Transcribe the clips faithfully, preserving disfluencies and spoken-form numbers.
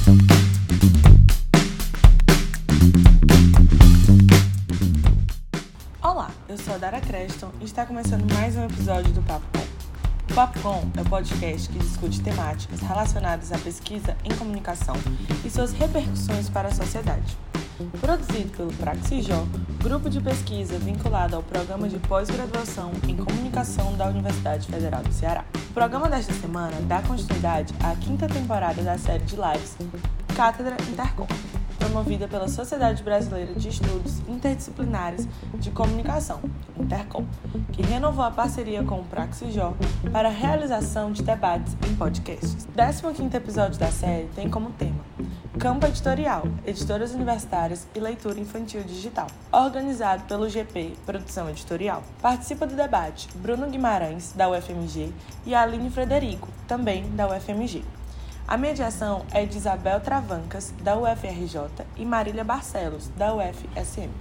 Olá, eu sou a Dara Creston e está começando mais um episódio do Papo Com. O Papo Com é o podcast que discute temáticas relacionadas à pesquisa em comunicação e suas repercussões para a sociedade. Produzido pelo Praxijó, grupo de pesquisa vinculado ao Programa de Pós-Graduação em Comunicação da Universidade Federal do Ceará. O programa desta semana dá continuidade à quinta temporada da série de lives Cátedra Intercom, promovida pela Sociedade Brasileira de Estudos Interdisciplinares de Comunicação, Intercom, que renovou a parceria com o Praxijó para a realização de debates em podcasts. O décimo quinto episódio da série tem como tema Campo Editorial, Editoras Universitárias e Leitura Infantil Digital, organizado pelo G P Produção Editorial. Participa do debate Bruno Guimarães, da U F M G, e Aline Frederico, também da U F M G. A mediação é de Isabel Travancas, da U F R J, e Marília Barcelos, da U F S M.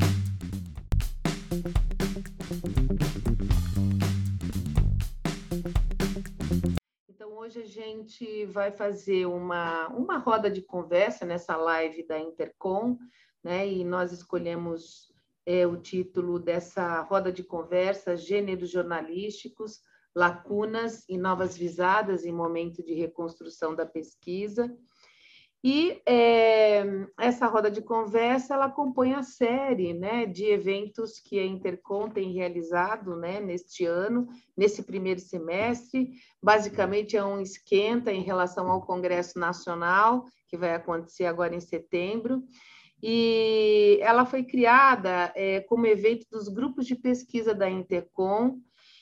Então, hoje a gente vai fazer uma, uma roda de conversa nessa live da Intercom, né? E nós escolhemos é, o título dessa roda de conversa, Gêneros Jornalísticos, Lacunas e Novas Visadas em Momento de Reconstrução da Pesquisa. E é, essa roda de conversa ela compõe a série, né, de eventos que a Intercom tem realizado, né, neste ano, nesse primeiro semestre. Basicamente é um esquenta em relação ao Congresso Nacional, que vai acontecer agora em setembro. E ela foi criada é, como evento dos grupos de pesquisa da Intercom,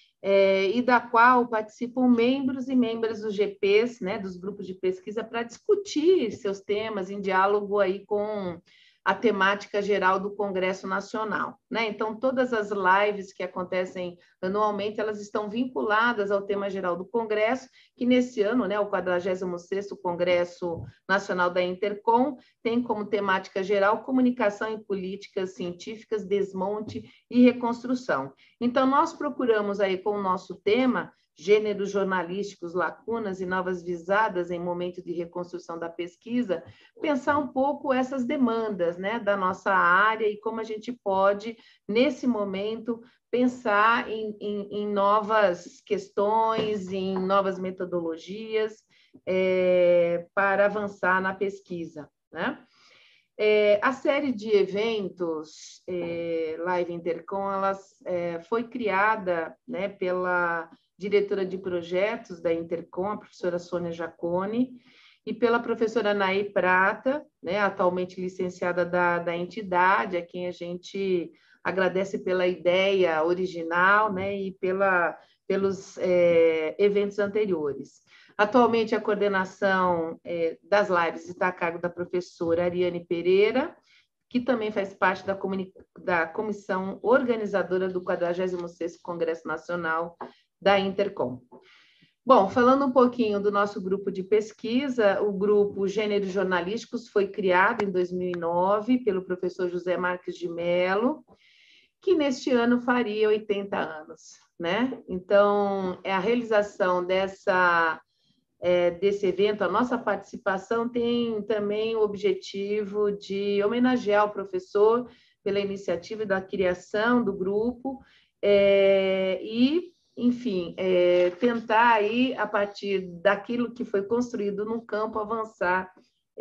É, e da qual participam membros e membras dos G Ps, né, dos grupos de pesquisa, para discutir seus temas em diálogo aí com a temática geral do Congresso Nacional, né? Então, todas as lives que acontecem anualmente, elas estão vinculadas ao tema geral do Congresso, que nesse ano, né, o quadragésimo sexto Congresso Nacional da Intercom, tem como temática geral comunicação e políticas científicas, desmonte e reconstrução. Então, nós procuramos aí com o nosso tema, Gêneros Jornalísticos, Lacunas e Novas Visadas em Momento de Reconstrução da Pesquisa, pensar um pouco essas demandas, né, da nossa área e como a gente pode, nesse momento, pensar em, em, em novas questões, em novas metodologias é, para avançar na pesquisa, né? É, a série de eventos é, Live Intercom, ela é, foi criada, né, pela diretora de projetos da Intercom, a professora Sônia Jaconi, e pela professora Naí Prata, né, atualmente licenciada da, da entidade, a quem a gente agradece pela ideia original, né, e pela, pelos é, eventos anteriores. Atualmente, a coordenação é, das lives está a cargo da professora Ariane Pereira, que também faz parte da, da comissão organizadora do quadragésimo sexto Congresso Nacional da Intercom. Bom, falando um pouquinho do nosso grupo de pesquisa, o grupo Gêneros Jornalísticos foi criado em dois mil e nove pelo professor José Marques de Mello, que neste ano faria oitenta anos, né? Então, é a realização dessa, é, desse evento, a nossa participação tem também o objetivo de homenagear o professor pela iniciativa da criação do grupo é, e enfim, é, tentar aí, a partir daquilo que foi construído no campo, avançar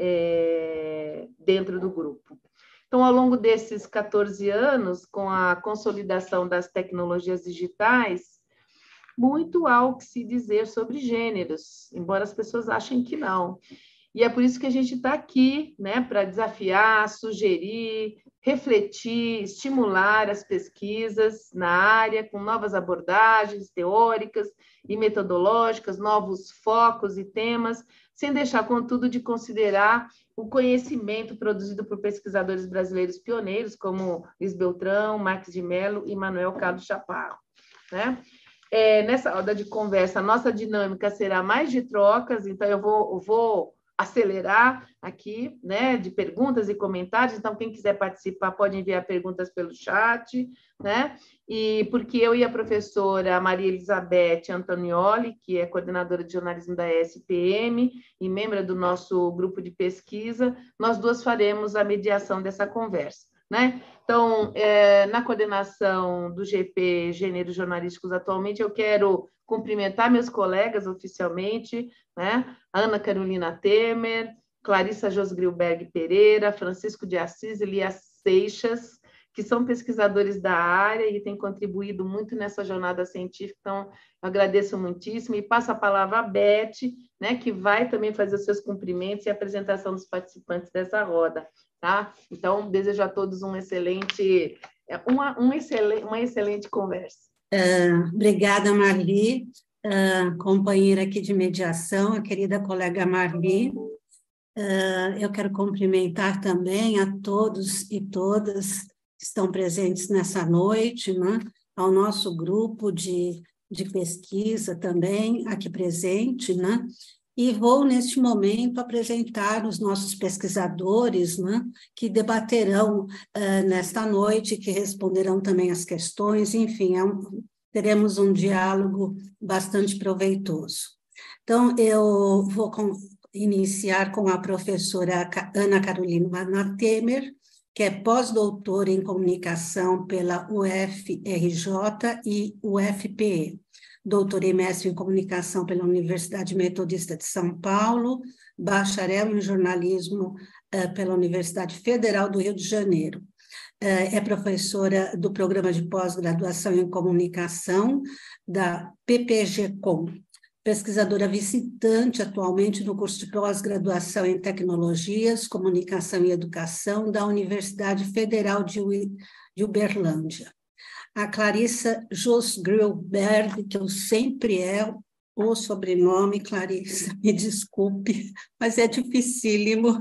é, dentro do grupo. Então, ao longo desses quatorze anos, com a consolidação das tecnologias digitais, muito há o que se dizer sobre gêneros, embora as pessoas achem que não. E é por isso que a gente está aqui, né, para desafiar, sugerir, refletir, estimular as pesquisas na área com novas abordagens teóricas e metodológicas, novos focos e temas, sem deixar, contudo, de considerar o conhecimento produzido por pesquisadores brasileiros pioneiros, como Luiz Beltrão, Marques de Mello e Manuel Carlos Chaparro, né? É, nessa roda de conversa, a nossa dinâmica será mais de trocas, então eu vou... Eu vou acelerar aqui, né, de perguntas e comentários. Então, quem quiser participar pode enviar perguntas pelo chat, né? E porque eu e a professora Maria Elizabeth Antonioli, que é coordenadora de jornalismo da E S P M e membro do nosso grupo de pesquisa, nós duas faremos a mediação dessa conversa, né? Então, é, na coordenação do G P Gêneros Jornalísticos atualmente, eu quero cumprimentar meus colegas oficialmente, né? Ana Carolina Temer, Clarissa Josgrilberg Pereira, Francisco de Assis e Lia Seixas, que são pesquisadores da área e têm contribuído muito nessa jornada científica. Então, eu agradeço muitíssimo e passo a palavra à Beth, né, que vai também fazer os seus cumprimentos e a apresentação dos participantes dessa roda. Tá? Então, desejo a todos um excelente, uma, um excelente, uma excelente conversa. Uh, obrigada, Marli, uh, companheira aqui de mediação, a querida colega Marli. Uh, eu quero cumprimentar também a todos e todas que estão presentes nessa noite, né? Ao nosso grupo de, de pesquisa também aqui presente, né? E vou, neste momento, apresentar os nossos pesquisadores, né, que debaterão uh, nesta noite, que responderão também as questões, enfim, é um, teremos um diálogo bastante proveitoso. Então, eu vou com, iniciar com a professora Ana Carolina Temer, que é pós-doutora em comunicação pela U F R J e U F P E. Doutora e mestre em comunicação pela Universidade Metodista de São Paulo, bacharel em jornalismo uh, pela Universidade Federal do Rio de Janeiro. Uh, é professora do programa de pós-graduação em comunicação da P P G Com, pesquisadora visitante atualmente no curso de pós-graduação em tecnologias, comunicação e educação da Universidade Federal de, U de Uberlândia. A Clarissa Josgrilberg, que eu sempre erro o sobrenome, Clarissa, me desculpe, mas é dificílimo.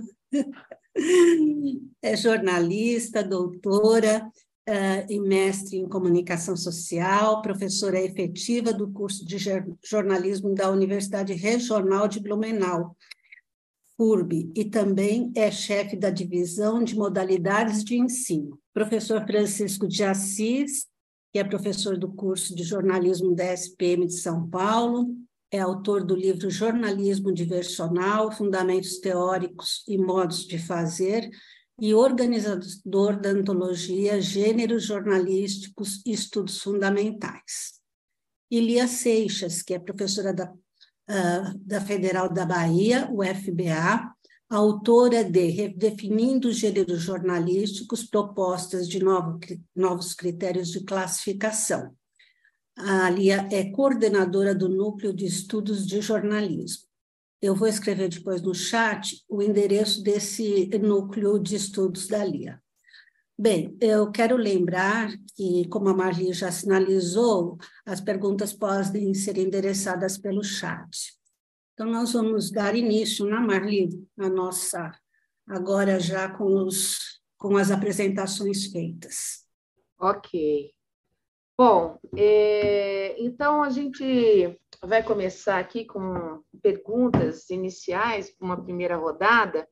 É jornalista, doutora uh, e mestre em comunicação social, professora efetiva do curso de jornalismo da Universidade Regional de Blumenau, F U R B, e também é chefe da divisão de modalidades de ensino. Professor Francisco de Assis, que é professor do curso de jornalismo da E S P M de São Paulo, é autor do livro Jornalismo Diversional, Fundamentos Teóricos e Modos de Fazer, e organizador da antologia Gêneros Jornalísticos e Estudos Fundamentais. E Lia Seixas, que é professora da, uh, da Federal da Bahia, U F B A, autora de Redefinindo Gêneros Jornalísticos, propostas de novo, novos critérios de classificação. A Lia é coordenadora do Núcleo de Estudos de Jornalismo. Eu vou escrever depois no chat o endereço desse núcleo de estudos da Lia. Bem, eu quero lembrar que, como a Marli já sinalizou, as perguntas podem ser endereçadas pelo chat. Então, nós vamos dar início, né, Marli, a nossa, agora já com, os, com as apresentações feitas. Ok. Bom, é, então a gente vai começar aqui com perguntas iniciais, uma primeira rodada,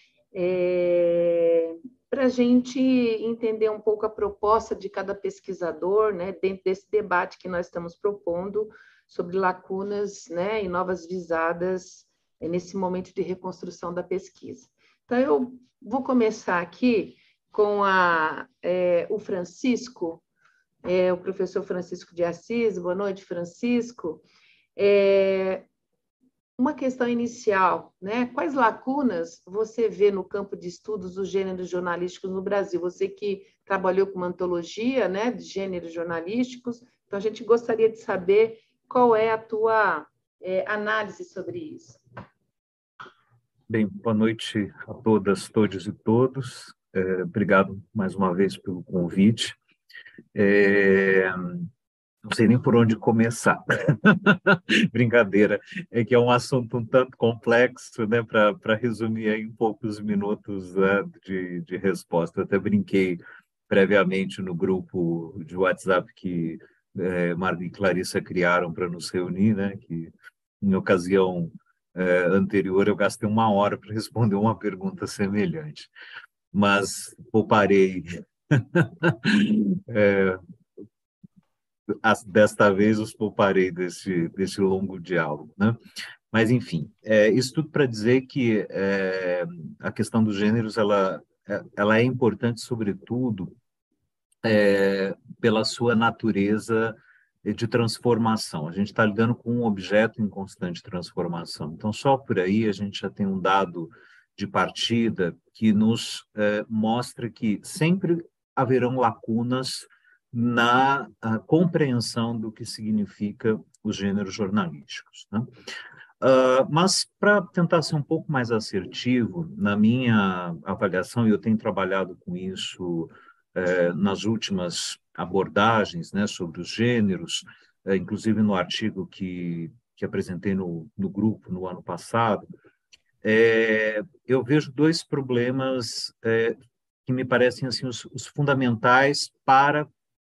é, para a gente entender um pouco a proposta de cada pesquisador, né, dentro desse debate que nós estamos propondo sobre lacunas, né, e novas visadas é, nesse momento de reconstrução da pesquisa. Então, eu vou começar aqui com a, é, o Francisco, é, o professor Francisco de Assis. Boa noite, Francisco. É, uma questão inicial, né? Quais lacunas você vê no campo de estudos dos gêneros jornalísticos no Brasil? Você que trabalhou com uma antologia, né, de gêneros jornalísticos, então a gente gostaria de saber qual é a tua é, análise sobre isso. Bem, boa noite a todas, todos e todos. É, obrigado mais uma vez pelo convite. É, não sei nem por onde começar. Brincadeira. É que é um assunto um tanto complexo, né, para resumir aí em poucos minutos, né, de, de resposta. Eu até brinquei previamente no grupo de WhatsApp que é, Marli e Clarissa criaram para nos reunir, né, que em ocasião é, anterior, eu gastei uma hora para responder uma pergunta semelhante, mas pouparei. é, Desta vez os pouparei desse, desse longo diálogo, né? Mas, enfim, é, isso tudo para dizer que é, a questão dos gêneros, ela, ela é importante, sobretudo, é, pela sua natureza de transformação. A gente está lidando com um objeto em constante transformação. Então, só por aí a gente já tem um dado de partida que nos é, mostra que sempre haverão lacunas na compreensão do que significa os gêneros jornalísticos, né? Uh, mas, para tentar ser um pouco mais assertivo, na minha avaliação, e eu tenho trabalhado com isso eh, nas últimas abordagens, né, sobre os gêneros, eh, inclusive no artigo que, que apresentei no, no grupo no ano passado, eh, eu vejo dois problemas eh, que me parecem assim, os, os fundamentais para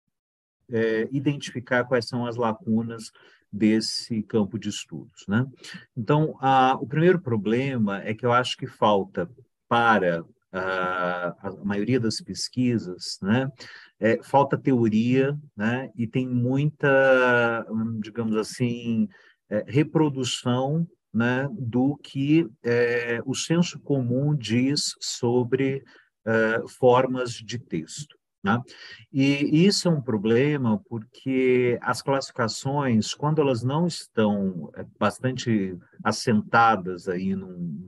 É, identificar quais são as lacunas desse campo de estudos, né? Então, a, o primeiro problema é que eu acho que falta para a, a maioria das pesquisas, né? É, falta teoria, né? E tem muita, digamos assim, é, reprodução, né? Do que é, o senso comum diz sobre é, formas de texto. Né? E isso é um problema porque as classificações, quando elas não estão bastante assentadas aí num,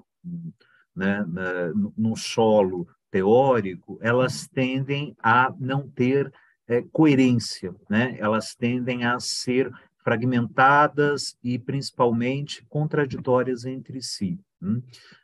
né, na, num solo teórico, elas tendem a não ter é, coerência, né? Elas tendem a ser fragmentadas e principalmente contraditórias entre si. Hum?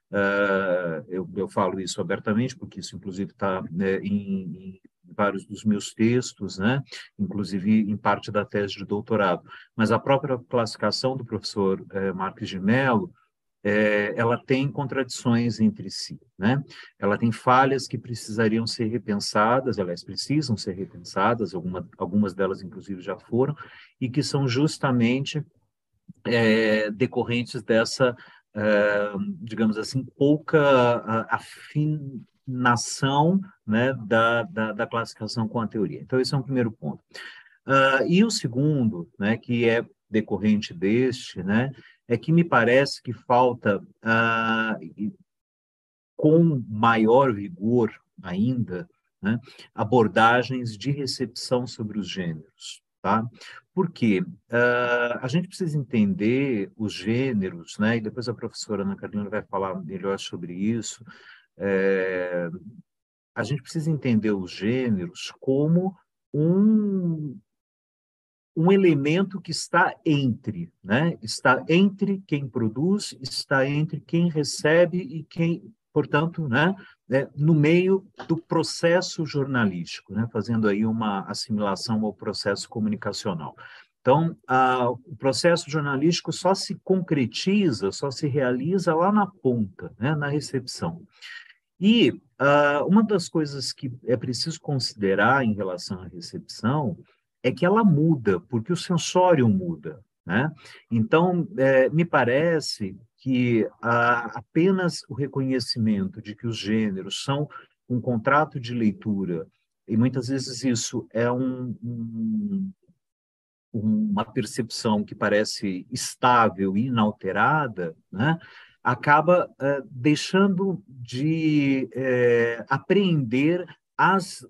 Uh, eu, eu falo isso abertamente porque isso inclusive está né, em, em vários dos meus textos, né? Inclusive em parte da tese de doutorado. Mas a própria classificação do professor eh, Marques de Mello, eh, ela tem contradições entre si, né? Ela tem falhas que precisariam ser repensadas, aliás, precisam ser repensadas, alguma, algumas delas inclusive já foram, e que são justamente eh, decorrentes dessa, eh, digamos assim, pouca afim nação né, da, da, da classificação com a teoria. Então, esse é um primeiro ponto. Uh, e o segundo, né, que é decorrente deste, né, é que me parece que falta, uh, com maior vigor ainda, né, abordagens de recepção sobre os gêneros. Tá? Porque uh, a gente precisa entender os gêneros, né, e depois a professora Ana Carolina vai falar melhor sobre isso. É, a gente precisa entender os gêneros como um, um elemento que está entre, né? Está entre quem produz, está entre quem recebe e quem, portanto, né? É, no meio do processo jornalístico, né? Fazendo aí uma assimilação ao processo comunicacional. Então, a, o processo jornalístico só se concretiza, só se realiza lá na ponta, né? Na recepção. E uh, uma das coisas que é preciso considerar em relação à recepção é que ela muda, porque o sensório muda, né? Então, é, me parece que uh, apenas o reconhecimento de que os gêneros são um contrato de leitura, e muitas vezes isso é um, um, uma percepção que parece estável e inalterada, né? Acaba uh, deixando de uh, apreender as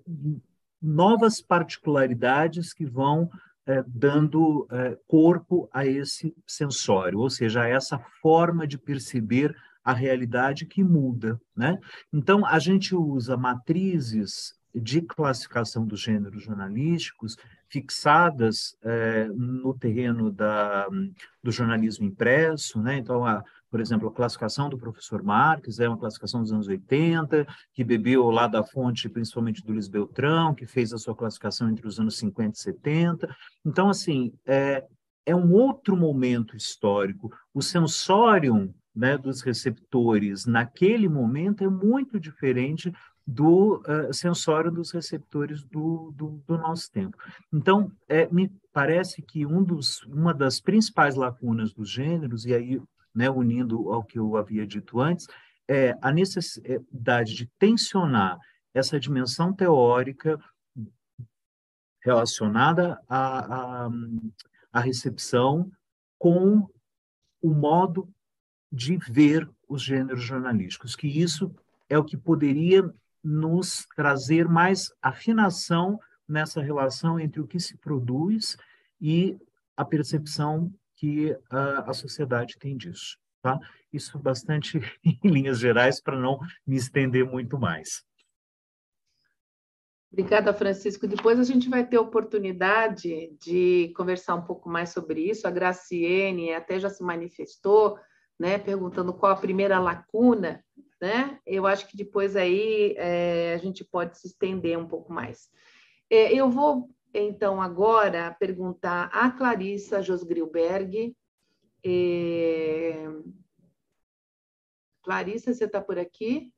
novas particularidades que vão uh, dando uh, corpo a esse sensório, ou seja, a essa forma de perceber a realidade que muda, né? Então, a gente usa matrizes de classificação dos gêneros jornalísticos fixadas eh, no terreno da, do jornalismo impresso, né? Então, a, por exemplo, a classificação do professor Marques é uma classificação dos anos oitenta, que bebeu lá da fonte, principalmente do Luiz Beltrão, que fez a sua classificação entre os anos cinquenta e setenta. Então, assim, é, é um outro momento histórico. O sensorium, né, dos receptores naquele momento é muito diferente do uh, sensório dos receptores do, do, do nosso tempo. Então, é, me parece que um dos, uma das principais lacunas dos gêneros, e aí né, unindo ao que eu havia dito antes, é a necessidade de tensionar essa dimensão teórica relacionada à, à, à recepção com o modo de ver os gêneros jornalísticos, que isso é o que poderia nos trazer mais afinação nessa relação entre o que se produz e a percepção que a, a sociedade tem disso. Tá? Isso bastante em linhas gerais, para não me estender muito mais. Obrigada, Francisco. Depois a gente vai ter oportunidade de conversar um pouco mais sobre isso. A Graciene até já se manifestou, né, perguntando qual a primeira lacuna, né? Eu acho que depois aí é, a gente pode se estender um pouco mais. É, eu vou, então, agora perguntar a Clarissa Josgrilberg. É... Clarissa, você está por aqui?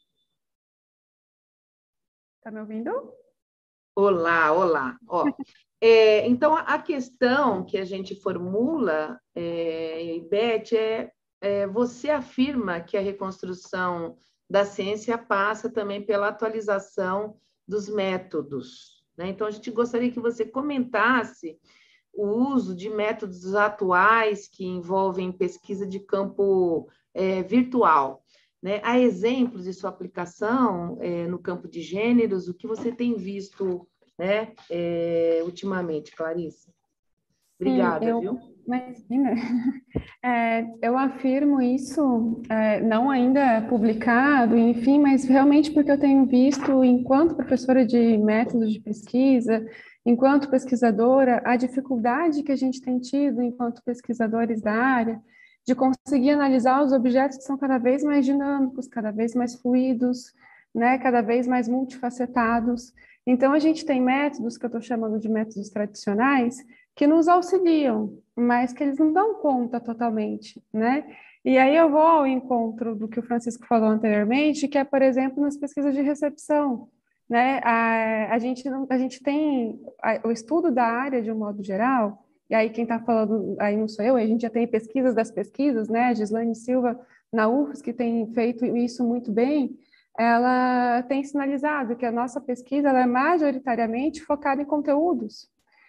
Está me ouvindo? Olá, olá. Ó, é, então, a questão que a gente formula, é, Beth, é, é você afirma que a reconstrução da ciência passa também pela atualização dos métodos, né? Então, a gente gostaria que você comentasse o uso de métodos atuais que envolvem pesquisa de campo é, virtual, né? Há exemplos de sua aplicação é, no campo de gêneros, o que você tem visto, né, é, ultimamente, Clarissa? Obrigada, Sim, eu, viu? Imagina. É, eu afirmo isso, é, não ainda publicado, enfim, mas realmente porque eu tenho visto, enquanto professora de métodos de pesquisa, enquanto pesquisadora, a dificuldade que a gente tem tido enquanto pesquisadores da área de conseguir analisar os objetos que são cada vez mais dinâmicos, cada vez mais fluidos, né, cada vez mais multifacetados. Então, a gente tem métodos que eu estou chamando de métodos tradicionais que nos auxiliam, mas que eles não dão conta totalmente, né? E aí eu vou ao encontro do que o Francisco falou anteriormente, que é, por exemplo, nas pesquisas de recepção, né? A, a, gente, não, a gente tem a, o estudo da área de um modo geral. E aí quem está falando aí não sou eu, a gente já tem pesquisas das pesquisas, né? A Gislaine Silva, na U F S, que tem feito isso muito bem, ela tem sinalizado que a nossa pesquisa ela é majoritariamente focada em conteúdos.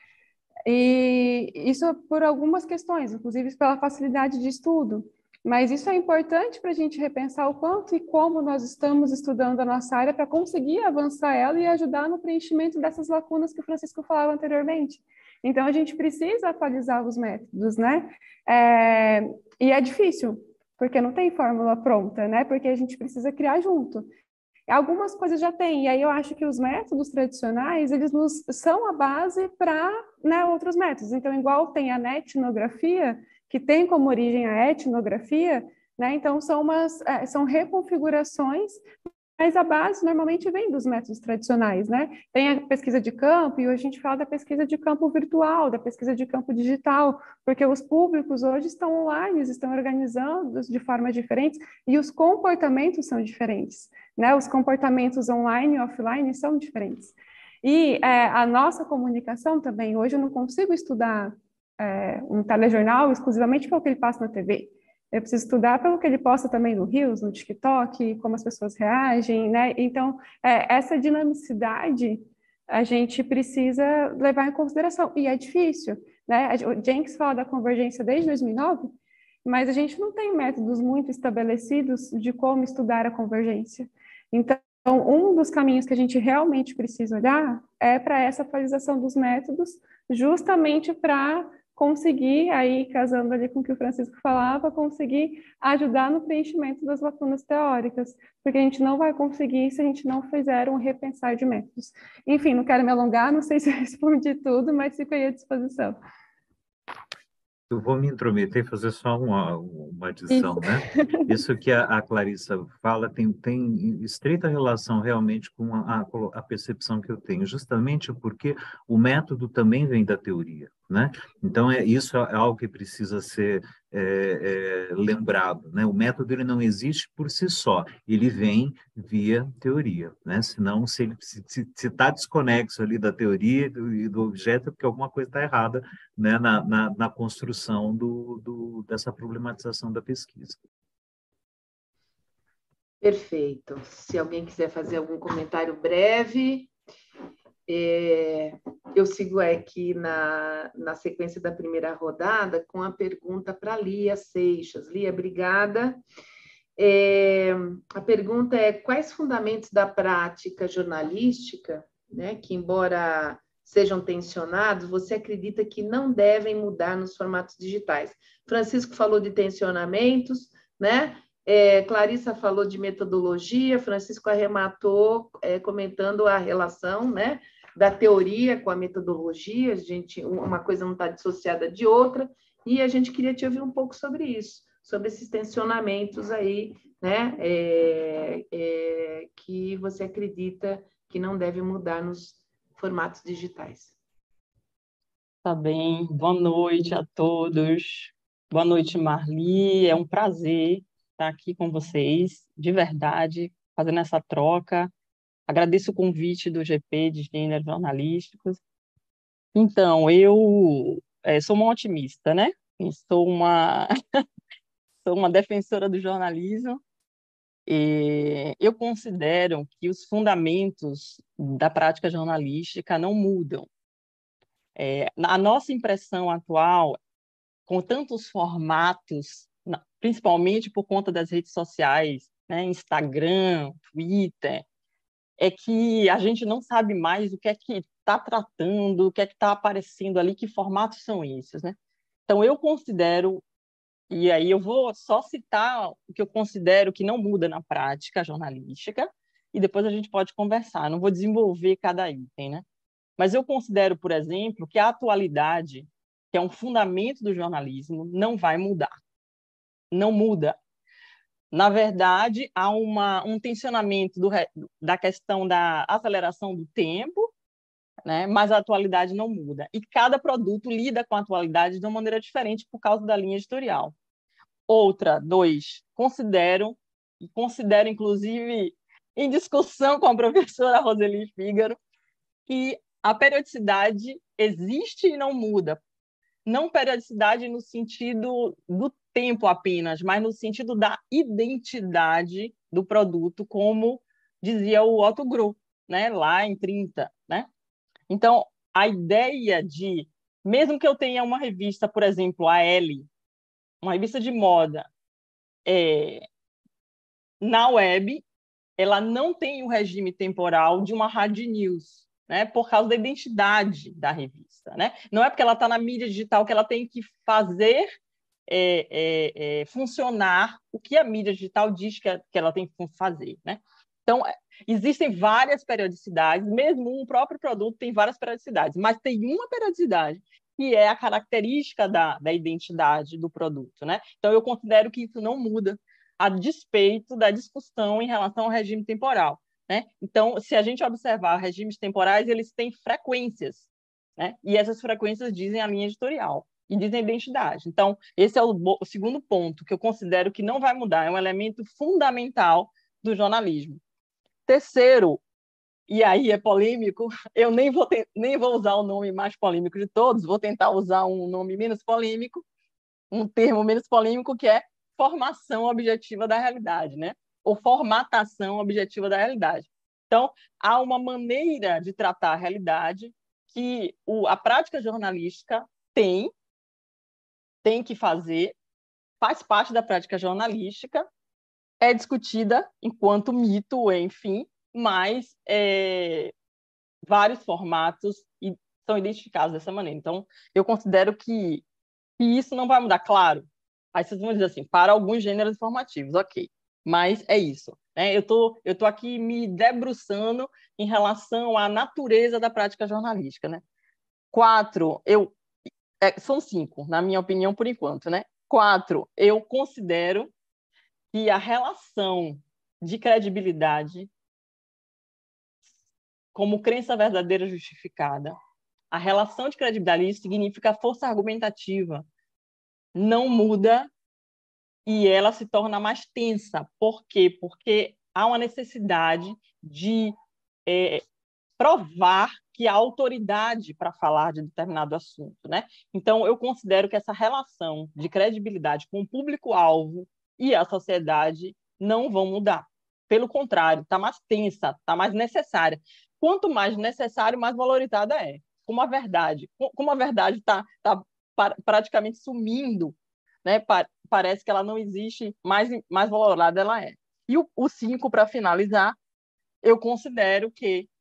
E isso por algumas questões, inclusive pela facilidade de estudo. Mas isso é importante para a gente repensar o quanto e como nós estamos estudando a nossa área para conseguir avançar ela e ajudar no preenchimento dessas lacunas que o Francisco falava anteriormente. Então, a gente precisa atualizar os métodos, né? É, e é difícil, porque não tem fórmula pronta, né? Porque a gente precisa criar junto. Algumas coisas já tem, e aí eu acho que os métodos tradicionais, eles nos, são a base para, né, outros métodos. Então, igual tem a netnografia, que tem como origem a etnografia, né? Então, são, umas, são reconfigurações, mas a base normalmente vem dos métodos tradicionais, né? Tem a pesquisa de campo, e hoje a gente fala da pesquisa de campo virtual, da pesquisa de campo digital, porque os públicos hoje estão online, estão organizando de formas diferentes, e os comportamentos são diferentes, né? Os comportamentos online e offline são diferentes. E é, a nossa comunicação também, hoje eu não consigo estudar é, um telejornal exclusivamente pelo que ele passa na T V. Eu preciso estudar pelo que ele posta também no Reels, no TikTok, como as pessoas reagem, né? Então, é, essa dinamicidade a gente precisa levar em consideração. E é difícil, né? O Jenkins fala da convergência desde dois mil e nove, mas a gente não tem métodos muito estabelecidos de como estudar a convergência. Então, um dos caminhos que a gente realmente precisa olhar é para essa atualização dos métodos, justamente para conseguir, aí casando ali com o que o Francisco falava, conseguir ajudar no preenchimento das lacunas teóricas, porque a gente não vai conseguir se a gente não fizer um repensar de métodos. Enfim, não quero me alongar, não sei se eu respondi tudo, mas fico aí à disposição. Eu vou me intrometer e fazer só uma, uma adição, Isso. né? Isso que a, a Clarissa fala tem, tem estreita relação realmente com a, a percepção que eu tenho, justamente porque o método também vem da teoria. né? Então, é, isso é algo que precisa ser é, é, lembrado, né? O método ele não existe por si só, ele vem via teoria, né? Senão, se ele se está desconexo ali da teoria e do, e do objeto, é porque alguma coisa está errada, né? na, na, na construção do, do, dessa problematização da pesquisa. Perfeito. Se alguém quiser fazer algum comentário breve... É, eu sigo aqui na, na sequência da primeira rodada com a pergunta para Lia Seixas. Lia, obrigada. É, a pergunta é: quais fundamentos da prática jornalística, né, que, embora sejam tensionados, você acredita que não devem mudar nos formatos digitais? Francisco falou de tensionamentos, né? É, Clarissa falou de metodologia, Francisco arrematou é, comentando a relação, né, da teoria com a metodologia, a gente, uma coisa não está dissociada de outra, e a gente queria te ouvir um pouco sobre isso, sobre esses tensionamentos aí, né, é, é, que você acredita que não deve mudar nos formatos digitais. Tá bem, boa noite a todos, boa noite, Marli, é um prazer estar aqui com vocês, de verdade, fazendo essa troca. Agradeço o convite do G P de Gêneros Jornalísticos. Então, eu é, sou uma otimista, né? E sou uma, sou uma defensora do jornalismo. E eu considero que os fundamentos da prática jornalística não mudam. É, a nossa impressão atual, com tantos formatos, principalmente por conta das redes sociais, né? Instagram, Twitter, é que a gente não sabe mais o que é que está tratando, o que é que está aparecendo ali, que formatos são esses, né? Então, eu considero, e aí eu vou só citar o que eu considero que não muda na prática jornalística, e depois a gente pode conversar, não vou desenvolver cada item, né? Mas eu considero, por exemplo, que a atualidade, que é um fundamento do jornalismo, não vai mudar. Não muda. Na verdade, há uma, um tensionamento do, da questão da aceleração do tempo, né? Mas a atualidade não muda. E cada produto lida com a atualidade de uma maneira diferente por causa da linha editorial. Outra, dois, considero, e considero, inclusive, em discussão com a professora Roseli Fígaro, que a periodicidade existe e não muda. Não periodicidade no sentido do tempo apenas, mas no sentido da identidade do produto, como dizia o Otto Gru, né, lá em trinta, né? Então, a ideia de, mesmo que eu tenha uma revista, por exemplo, a Elle, uma revista de moda, é, na web, ela não tem o regime temporal de uma hard news, né, por causa da identidade da revista, né? Não é porque ela está na mídia digital que ela tem que fazer é, é, é, funcionar o que a mídia digital diz que, é, que ela tem que fazer, né? Então, existem várias periodicidades, mesmo um próprio produto tem várias periodicidades, mas tem uma periodicidade que é a característica da, da identidade do produto, né? Então, eu considero que isso não muda, a despeito da discussão em relação ao regime temporal, né? Então, se a gente observar regimes temporais, eles têm frequências, né? E essas frequências dizem a linha editorial e dizem a identidade. Então, esse é o, o segundo ponto que eu considero que não vai mudar, é um elemento fundamental do jornalismo. Terceiro, e aí é polêmico, eu nem vou, ter, nem vou usar o nome mais polêmico de todos, vou tentar usar um nome menos polêmico, um termo menos polêmico, que é formação objetiva da realidade, né? Ou formatação objetiva da realidade. Então, há uma maneira de tratar a realidade que o, a prática jornalística tem, tem que fazer, faz parte da prática jornalística, é discutida enquanto mito, enfim, mas é, vários formatos e são identificados dessa maneira. Então, eu considero que, que isso não vai mudar, claro. Aí vocês vão dizer assim, para alguns gêneros informativos, ok. Mas é isso, né? Eu tô, eu tô aqui me debruçando em relação à natureza da prática jornalística, né? Quatro, eu... É, são cinco, na minha opinião, por enquanto, né? Quatro, eu considero que a relação de credibilidade como crença verdadeira justificada A relação de credibilidade, isso significa força argumentativa, não muda e ela se torna mais tensa. Por quê? Porque há uma necessidade de é, provar que há autoridade para falar de determinado assunto, né? Então, eu considero que essa relação de credibilidade com o público-alvo e a sociedade não vão mudar. Pelo contrário, está mais tensa, está mais necessária. Quanto mais necessário, mais valorizada é. Como a verdade, como a verdade está tá praticamente sumindo, né? Parece que ela não existe, mais, mais valorada ela é. E o, o cinco, para finalizar, eu considero que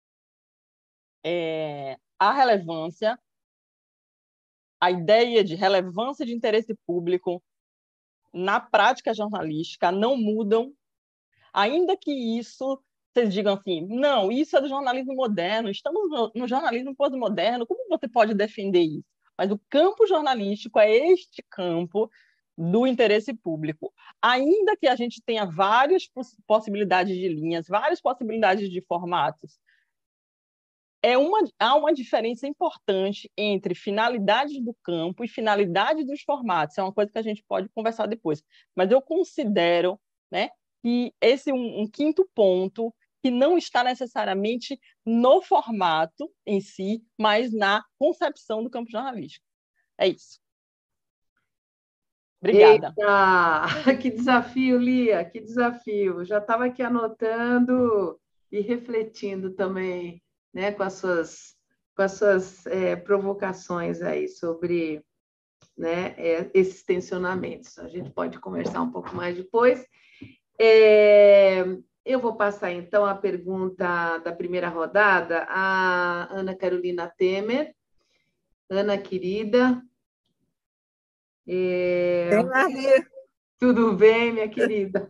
É, a relevância, a ideia de relevância de interesse público na prática jornalística não mudam, ainda que isso, vocês digam assim, não, isso é do jornalismo moderno, estamos no, no jornalismo pós-moderno, como você pode defender isso? Mas o campo jornalístico é este campo do interesse público. Ainda que a gente tenha várias poss- possibilidades de linhas, várias possibilidades de formatos, É uma, há uma diferença importante entre finalidades do campo e finalidade dos formatos. É uma coisa que a gente pode conversar depois. Mas eu considero, né, que esse é um, um quinto ponto que não está necessariamente no formato em si, mas na concepção do campo jornalístico. É isso. Obrigada. Eita, que desafio, Lia, que desafio. Já estava aqui anotando e refletindo também, né, com as suas, com as suas é, provocações aí sobre, né, é, esses tensionamentos. A gente pode conversar um pouco mais depois. É, eu vou passar, então, a pergunta da primeira rodada à Ana Carolina Temer. Ana, querida. É... Bem, Marli. Tudo bem, minha querida?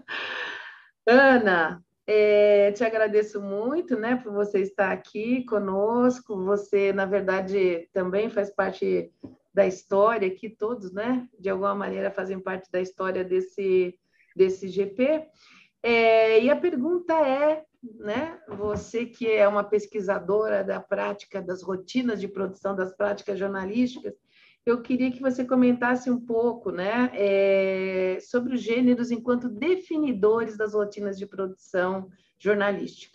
Ana, é, te agradeço muito, né, por você estar aqui conosco. Você, na verdade, também faz parte da história aqui, todos, né, de alguma maneira fazem parte da história desse, desse G P. É, e a pergunta é, né, você que é uma pesquisadora da prática, das rotinas de produção, das práticas jornalísticas, eu queria que você comentasse um pouco, né, é, sobre os gêneros enquanto definidores das rotinas de produção jornalística.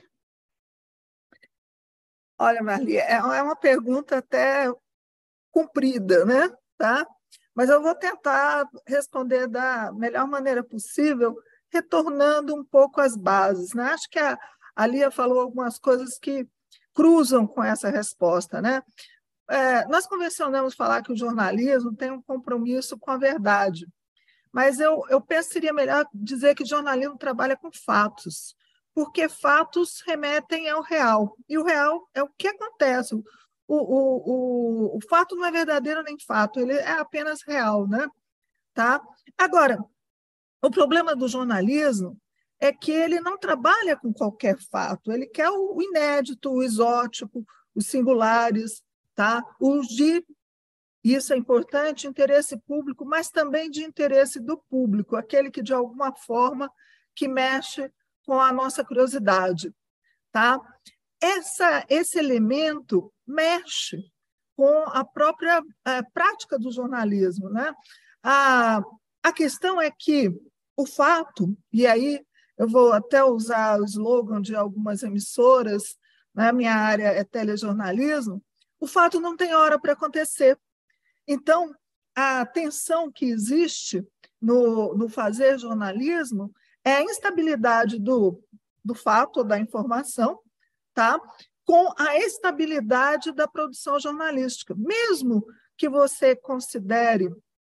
Olha, Marli, é uma pergunta até comprida, né? Tá? Mas eu vou tentar responder da melhor maneira possível, retornando um pouco às bases, né? Acho que a, a Lia falou algumas coisas que cruzam com essa resposta, né? É, nós convencionamos falar que o jornalismo tem um compromisso com a verdade, mas eu, eu penso que seria melhor dizer que o jornalismo trabalha com fatos, porque fatos remetem ao real, e o real é o que acontece. O, o, o, o fato não é verdadeiro nem fato, ele é apenas real, né? Tá? Agora, o problema do jornalismo é que ele não trabalha com qualquer fato, ele quer o inédito, o exótico, os singulares, tá? Os de, isso é importante, interesse público, mas também de interesse do público, aquele que, de alguma forma, que mexe com a nossa curiosidade. Tá? Essa, esse elemento mexe com a própria a prática do jornalismo. Né? A, a questão é que o fato, e aí eu vou até usar o slogan de algumas emissoras, na minha área é telejornalismo, o fato não tem hora para acontecer. Então, a tensão que existe no, no fazer jornalismo é a instabilidade do, do fato, da informação, tá? Com a estabilidade da produção jornalística. Mesmo que você considere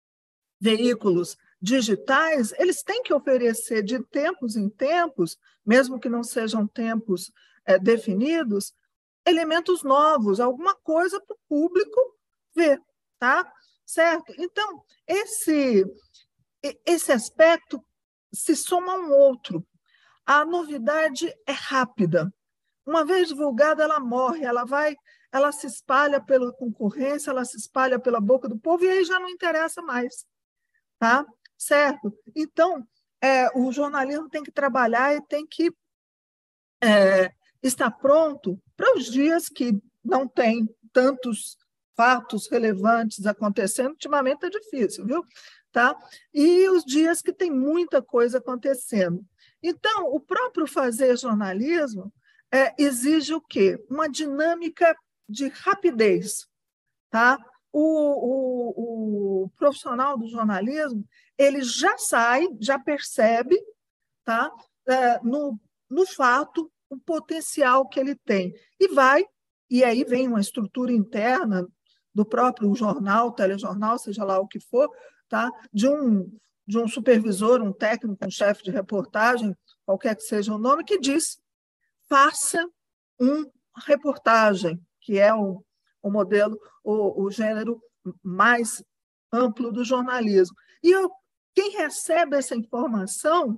veículos digitais, eles têm que oferecer de tempos em tempos, mesmo que não sejam tempos é, definidos, elementos novos, alguma coisa para o público ver, tá? Certo? Então, esse, esse aspecto se soma a um outro. A novidade é rápida. Uma vez divulgada, ela morre, ela vai, ela se espalha pela concorrência, ela se espalha pela boca do povo e aí já não interessa mais, tá? Certo? Então, é, o jornalismo tem que trabalhar e tem que é, estar pronto para os dias que não tem tantos fatos relevantes acontecendo, ultimamente é difícil, viu? Tá? E os dias que tem muita coisa acontecendo. Então, o próprio fazer jornalismo é, exige o quê? Uma dinâmica de rapidez. Tá? O, o, o profissional do jornalismo, ele já sai, já percebe, tá? É, no, no fato, o potencial que ele tem. E vai, e aí vem uma estrutura interna do próprio jornal, telejornal, seja lá o que for, tá? de, um, de um supervisor, um técnico, um chefe de reportagem, qualquer que seja o nome, que diz, faça uma reportagem, que é o, o modelo, o, o gênero mais amplo do jornalismo. E eu, quem recebe essa informação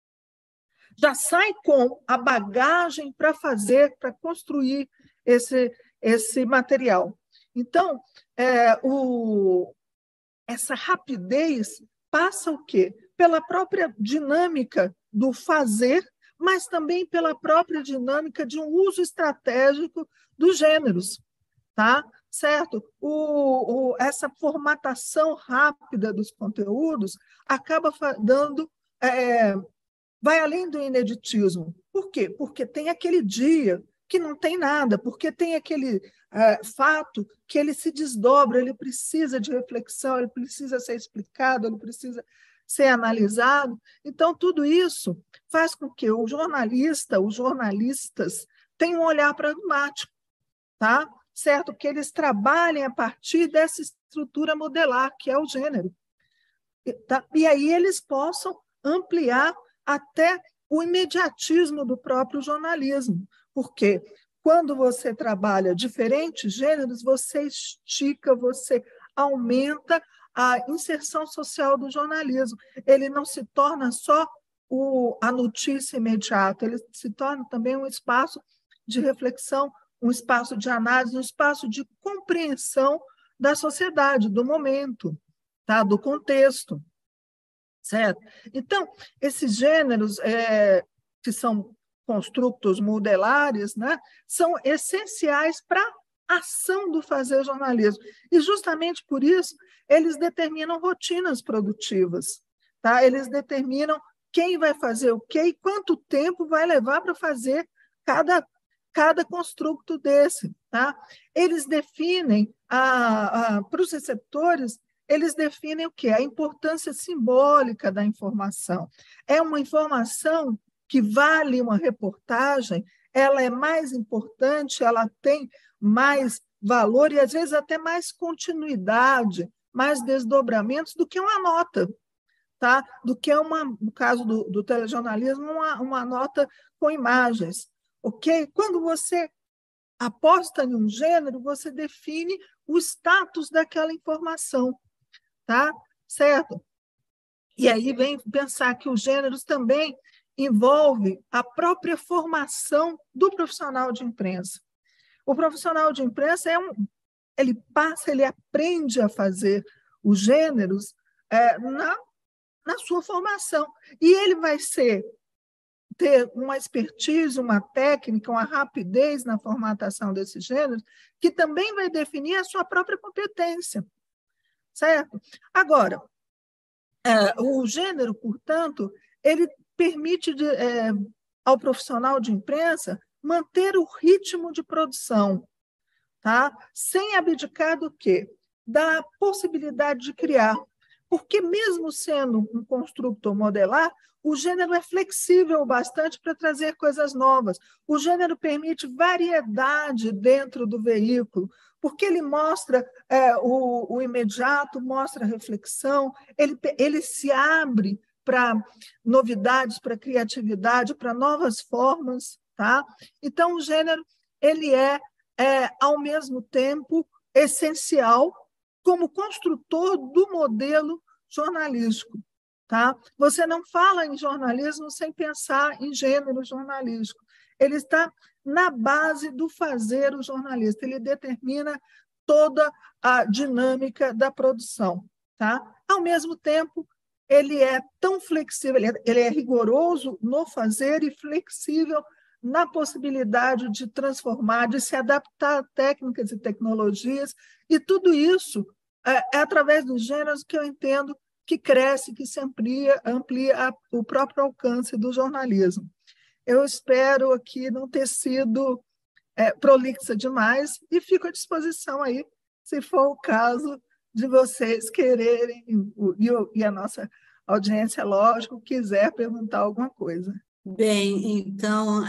já sai com a bagagem para fazer, para construir esse, esse material. Então, é, o, essa rapidez passa o quê? Pela própria dinâmica do fazer, mas também pela própria dinâmica de um uso estratégico dos gêneros, tá? Certo? O, o, essa formatação rápida dos conteúdos acaba dando, é, vai além do ineditismo. Por quê? Porque tem aquele dia que não tem nada, porque tem aquele é, fato que ele se desdobra, ele precisa de reflexão, ele precisa ser explicado, ele precisa ser analisado. Então, tudo isso faz com que o jornalista, os jornalistas, tenham um olhar pragmático, tá? Certo? Que eles trabalhem a partir dessa estrutura modelar, que é o gênero. Tá? E aí eles possam ampliar até o imediatismo do próprio jornalismo, porque quando você trabalha diferentes gêneros, você estica, você aumenta a inserção social do jornalismo. Ele não se torna só o, a notícia imediata, ele se torna também um espaço de reflexão, um espaço de análise, um espaço de compreensão da sociedade, do momento, tá? Do contexto. Certo? Então, esses gêneros é, que são construtos modelares, né, são essenciais para a ação do fazer jornalismo. E, justamente por isso, eles determinam rotinas produtivas. Tá? Eles determinam quem vai fazer o quê e quanto tempo vai levar para fazer cada, cada construto desse. Tá? Eles definem, a, a, para os receptores, eles definem o quê? A importância simbólica da informação. É uma informação que vale uma reportagem, ela é mais importante, ela tem mais valor e, às vezes, até mais continuidade, mais desdobramentos do que uma nota, tá? Do que uma, no caso do, do telejornalismo, uma, uma nota com imagens. Ok? Quando você aposta em um gênero, você define o status daquela informação. Tá? Certo? E aí vem pensar que os gêneros também envolvem a própria formação do profissional de imprensa. O profissional de imprensa é um, ele passa, ele aprende a fazer os gêneros é, na, na sua formação. E ele vai ser, ter uma expertise, uma técnica, uma rapidez na formatação desses gêneros, que também vai definir a sua própria competência. Certo? Agora, é, o gênero, portanto, ele permite de, é, ao profissional de imprensa manter o ritmo de produção, tá? Sem abdicar do quê? Da possibilidade de criar. Porque, mesmo sendo um construto modelar, o gênero é flexível o bastante para trazer coisas novas. O gênero permite variedade dentro do veículo, porque ele mostra é, o, o imediato, mostra a reflexão, ele, ele se abre para novidades, para criatividade, para novas formas. Tá? Então, o gênero ele é, é, ao mesmo tempo, essencial como construtor do modelo jornalístico. Tá? Você não fala em jornalismo sem pensar em gênero jornalístico. Ele está na base do fazer o jornalista, ele determina toda a dinâmica da produção. Tá? Ao mesmo tempo, ele é tão flexível, ele é, ele é rigoroso no fazer e flexível na possibilidade de transformar, de se adaptar a técnicas e tecnologias, e tudo isso é, é através dos gêneros que eu entendo que cresce, que se amplia, amplia a, o próprio alcance do jornalismo. Eu espero aqui não ter sido é, prolixa demais e fico à disposição aí, se for o caso de vocês quererem, e, e a nossa audiência, lógico, quiser perguntar alguma coisa. Bem, então,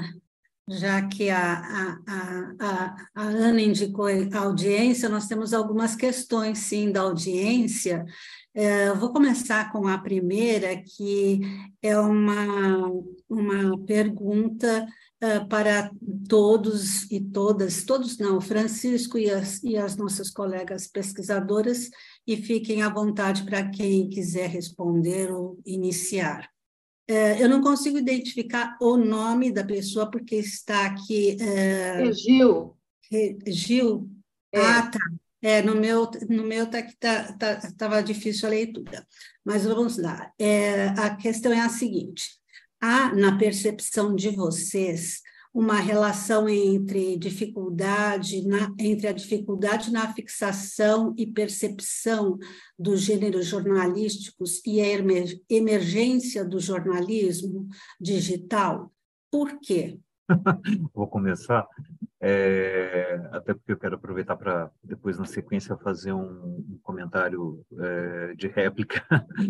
já que a, a, a, a Ana indicou a audiência, nós temos algumas questões, sim, da audiência. Eu vou começar com a primeira, que é uma, uma pergunta para todos e todas, todos não, Francisco e as, e as nossas colegas pesquisadoras, e fiquem à vontade para quem quiser responder ou iniciar. Eu não consigo identificar o nome da pessoa, porque está aqui... É Gil. Gil? É. Ah, tá. É, no meu no meu tá que tá, tá, tava difícil a leitura, mas vamos lá. É, a questão é a seguinte: há na percepção de vocês uma relação entre dificuldade na, entre a dificuldade na fixação e percepção dos gêneros jornalísticos e a emergência do jornalismo digital? Por quê? Vou começar, é, até porque eu quero aproveitar para depois, na sequência, fazer um, um comentário é, de réplica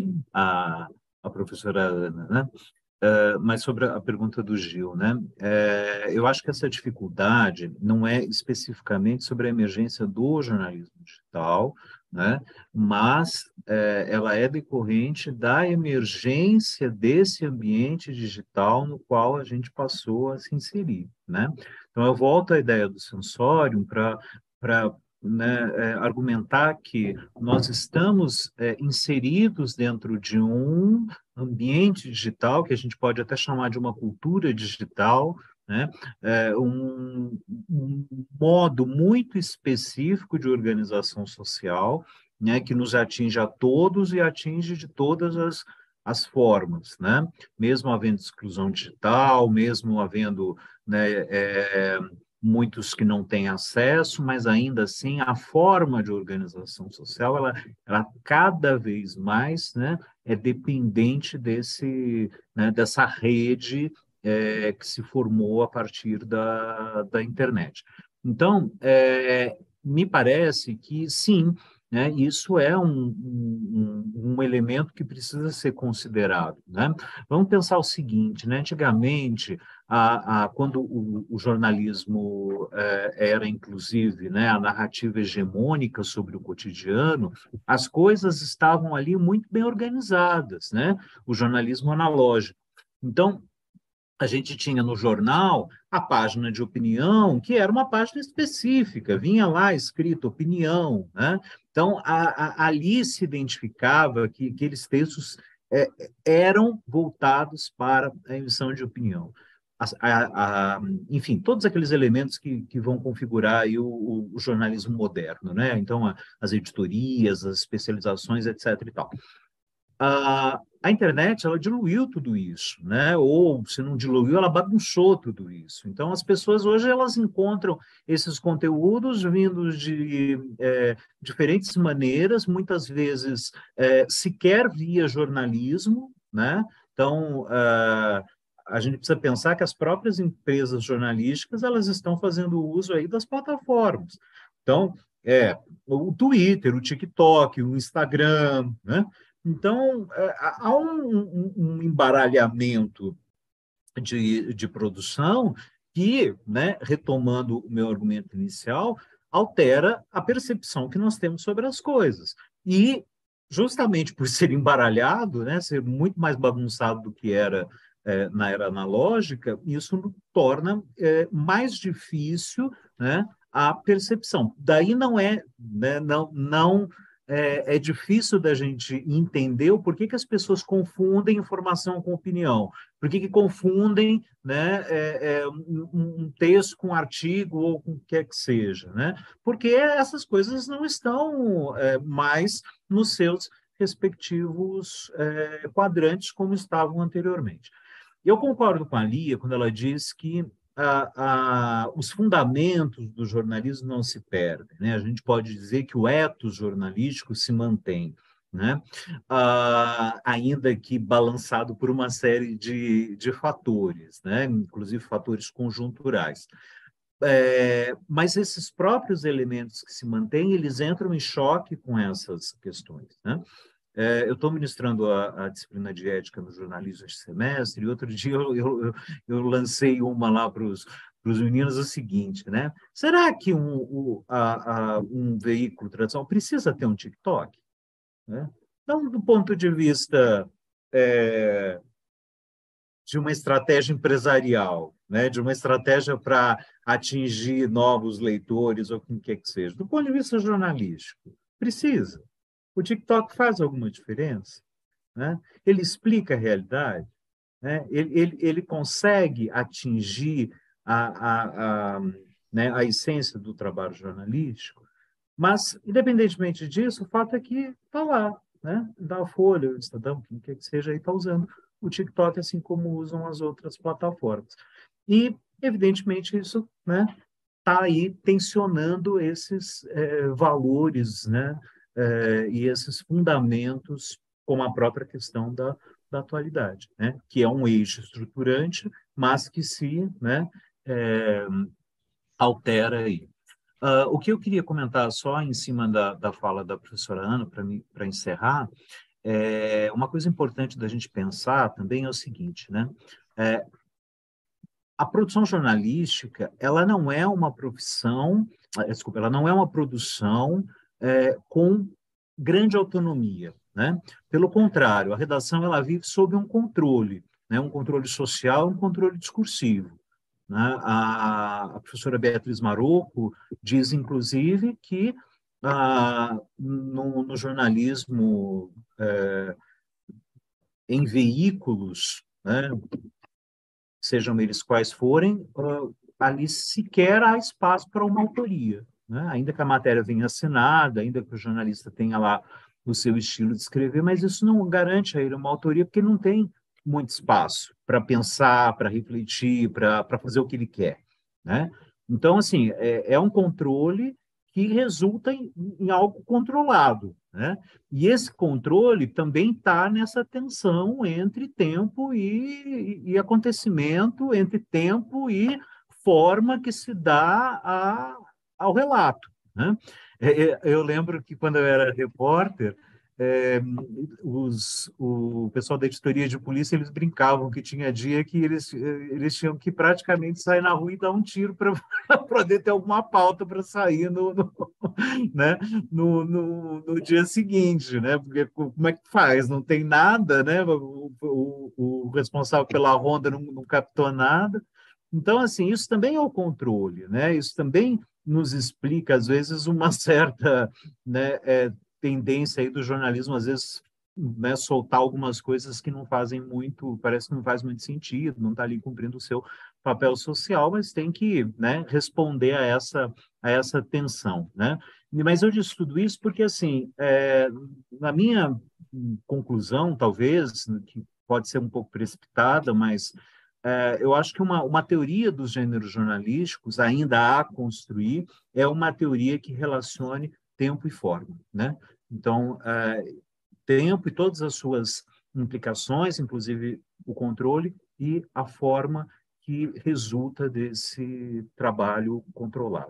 à, à professora Ana, né? Uh, mas sobre a pergunta do Gil, né? É, eu acho que essa dificuldade não é especificamente sobre a emergência do jornalismo digital, né? Mas é, ela é decorrente da emergência desse ambiente digital no qual a gente passou a se inserir, né? Então, eu volto à ideia do sensorium para para Né, é, argumentar que nós estamos é, inseridos dentro de um ambiente digital, que a gente pode até chamar de uma cultura digital, né, é, um, um modo muito específico de organização social, né, que nos atinge a todos e atinge de todas as, as formas, né, mesmo havendo exclusão digital, mesmo havendo, né, é, muitos que não têm acesso, mas ainda assim a forma de organização social, ela, ela cada vez mais, né, é dependente desse, né, dessa rede é, que se formou a partir da, da internet. Então, é, me parece que sim, né, isso é um, um, um elemento que precisa ser considerado, né? Vamos pensar o seguinte, né? Antigamente, a, a, quando o, o jornalismo é, era, inclusive, né, a narrativa hegemônica sobre o cotidiano, as coisas estavam ali muito bem organizadas, né? O jornalismo analógico. Então, a gente tinha no jornal a página de opinião, que era uma página específica, vinha lá escrito opinião, né? Então, a, a, ali se identificava que aqueles textos é, eram voltados para a emissão de opinião. A, a, a, enfim, todos aqueles elementos que, que vão configurar aí o, o jornalismo moderno, né? Então, a, as editorias, as especializações, etc. e tal. A, a internet, ela diluiu tudo isso, né? Ou, se não diluiu, ela bagunçou tudo isso. Então, as pessoas hoje, elas encontram esses conteúdos vindos de é, diferentes maneiras, muitas vezes é, sequer via jornalismo, né? Então, uh, a gente precisa pensar que as próprias empresas jornalísticas, elas estão fazendo uso aí das plataformas. Então, é, o Twitter, o TikTok, o Instagram, né? Então, há um, um embaralhamento de, de produção que, né, retomando o meu argumento inicial, altera a percepção que nós temos sobre as coisas. E, justamente por ser embaralhado, né, ser muito mais bagunçado do que era é, na era analógica, isso torna é, mais difícil, né, a percepção. Daí não é, né, não... não É, é difícil da gente entender o porquê que as pessoas confundem informação com opinião, por que que confundem, né, é, é, um, um texto com um artigo ou com o que quer que seja, né? Porque essas coisas não estão é, mais nos seus respectivos é, quadrantes como estavam anteriormente. Eu concordo com a Lia quando ela diz que ah, ah, os fundamentos do jornalismo não se perdem, né? A gente pode dizer que o ethos jornalístico se mantém, né? Ah, ainda que balançado por uma série de, de fatores, né? Inclusive fatores conjunturais. É, mas esses próprios elementos que se mantêm, eles entram em choque com essas questões, né? É, eu estou ministrando a, a disciplina de ética no jornalismo este semestre, e outro dia eu, eu, eu lancei uma lá para os meninos, o seguinte, né? Será que um, um, a, a, um veículo tradicional precisa ter um TikTok? Né? Não do ponto de vista é, de uma estratégia empresarial, né? De uma estratégia para atingir novos leitores, ou o que quer que seja. Do ponto de vista jornalístico, precisa. O TikTok faz alguma diferença, né? Ele explica a realidade, né? ele, ele, ele consegue atingir a, a, a, né, a essência do trabalho jornalístico, mas, independentemente disso, o fato é que está lá, né? Da Folha, o Estadão, quem quer que seja, está usando o TikTok assim como usam as outras plataformas. E, evidentemente, isso, né, está aí tensionando esses é, valores, né? Eh, e esses fundamentos, como a própria questão da, da atualidade, né? Que é um eixo estruturante, mas que se, né, é, altera aí. Uh, o que eu queria comentar só em cima da, da fala da professora Ana, para encerrar, é, uma coisa importante da gente pensar também é o seguinte, né? É, a produção jornalística, ela não é uma profissão, desculpa, ela não é uma produção é, com grande autonomia, né? Pelo contrário, a redação ela vive sob um controle, né? Um controle social, um controle discursivo, né? A, a professora Beatriz Marocco diz, inclusive, que ah, no, no jornalismo é, em veículos, né? Sejam eles quais forem, uh, ali sequer há espaço para uma autoria, né? Ainda que a matéria venha assinada, ainda que o jornalista tenha lá o seu estilo de escrever, mas isso não garante a ele uma autoria, porque não tem muito espaço para pensar, para refletir, para fazer o que ele quer, né? Então, assim, é, é um controle que resulta em, em algo controlado, né? E esse controle também está nessa tensão entre tempo e, e acontecimento, entre tempo e forma que se dá a, ao relato, né? Eu lembro que quando eu era repórter, é, os, o pessoal da editoria de polícia, eles brincavam que tinha dia que eles, eles tinham que praticamente sair na rua e dar um tiro para poder ter alguma pauta para sair no, no, né? no, no, no dia seguinte, né? Porque como é que faz? Não tem nada, né? O, o, o responsável pela ronda não, não captou nada. Então, assim, isso também é o controle, né? Isso também nos explica, às vezes, uma certa, né, é, tendência aí do jornalismo, às vezes, né, soltar algumas coisas que não fazem muito, parece que não faz muito sentido, não está ali cumprindo o seu papel social, mas tem que, né, responder a essa, a essa tensão, né? Mas eu disse tudo isso porque, assim, é, na minha conclusão, talvez, que pode ser um pouco precipitada, mas é, eu acho que uma, uma teoria dos gêneros jornalísticos, ainda a construir, é uma teoria que relacione tempo e forma, né? Então, é, tempo e todas as suas implicações, inclusive o controle e a forma que resulta desse trabalho controlado.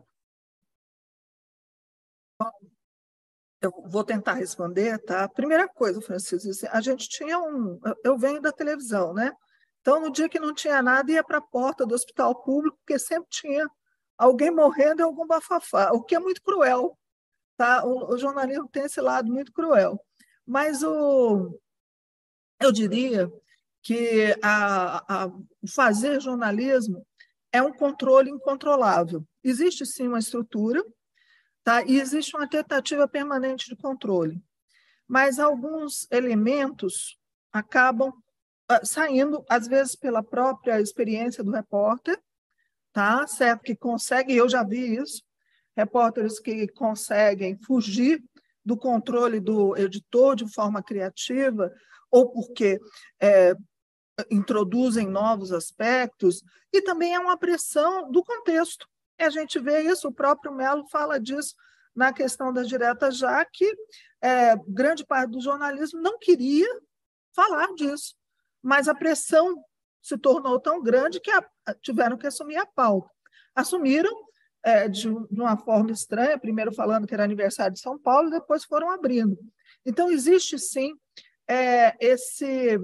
Eu vou tentar responder, tá? Primeira coisa, Francisco, a gente tinha um... Eu venho da televisão, né? Então, no dia que não tinha nada, ia para a porta do hospital público, porque sempre tinha alguém morrendo e algum bafafá, o que é muito cruel, tá? O, o jornalismo tem esse lado muito cruel. Mas o, eu diria que a, a, fazer jornalismo é um controle incontrolável. Existe, sim, uma estrutura, tá? E existe uma tentativa permanente de controle. Mas alguns elementos acabam saindo, às vezes, pela própria experiência do repórter, tá? Certo? Que consegue, eu já vi isso, repórteres que conseguem fugir do controle do editor de forma criativa, ou porque é, introduzem novos aspectos, e também é uma pressão do contexto. E a gente vê isso, o próprio Mello fala disso na questão da direta já, que é, grande parte do jornalismo não queria falar disso, mas a pressão se tornou tão grande que a, tiveram que assumir a pauta. Assumiram é, de, de uma forma estranha, primeiro falando que era aniversário de São Paulo, depois foram abrindo. Então, existe, sim, é, esse,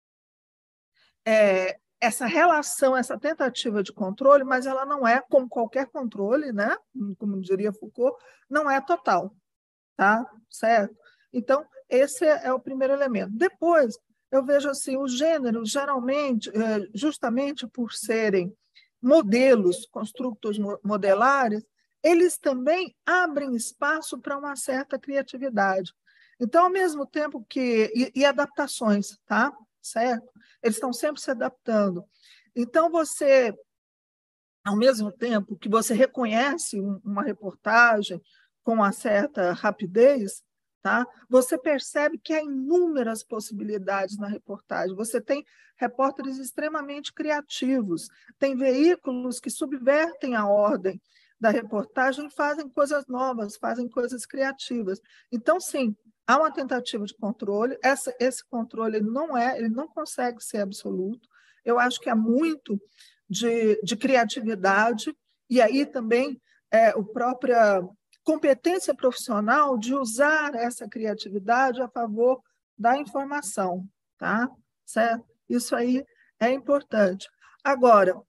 é, essa relação, essa tentativa de controle, mas ela não é, como qualquer controle, né? Como diria Foucault, não é total, tá? Certo? Então, esse é o primeiro elemento. Depois, eu vejo assim, os gêneros, geralmente, justamente por serem modelos, construtos modelares, eles também abrem espaço para uma certa criatividade. Então, ao mesmo tempo que... E, e adaptações, tá? Certo? Eles estão sempre se adaptando. Então, você, ao mesmo tempo que você reconhece uma reportagem com uma certa rapidez, tá? Você percebe que há inúmeras possibilidades na reportagem. Você tem repórteres extremamente criativos, tem veículos que subvertem a ordem da reportagem e fazem coisas novas, fazem coisas criativas. Então, sim, há uma tentativa de controle. Essa, esse controle não é, ele não consegue ser absoluto. Eu acho que há muito de, de criatividade, e aí também é, o própria competência profissional de usar essa criatividade a favor da informação, tá? Certo? Isso aí é importante. Agora,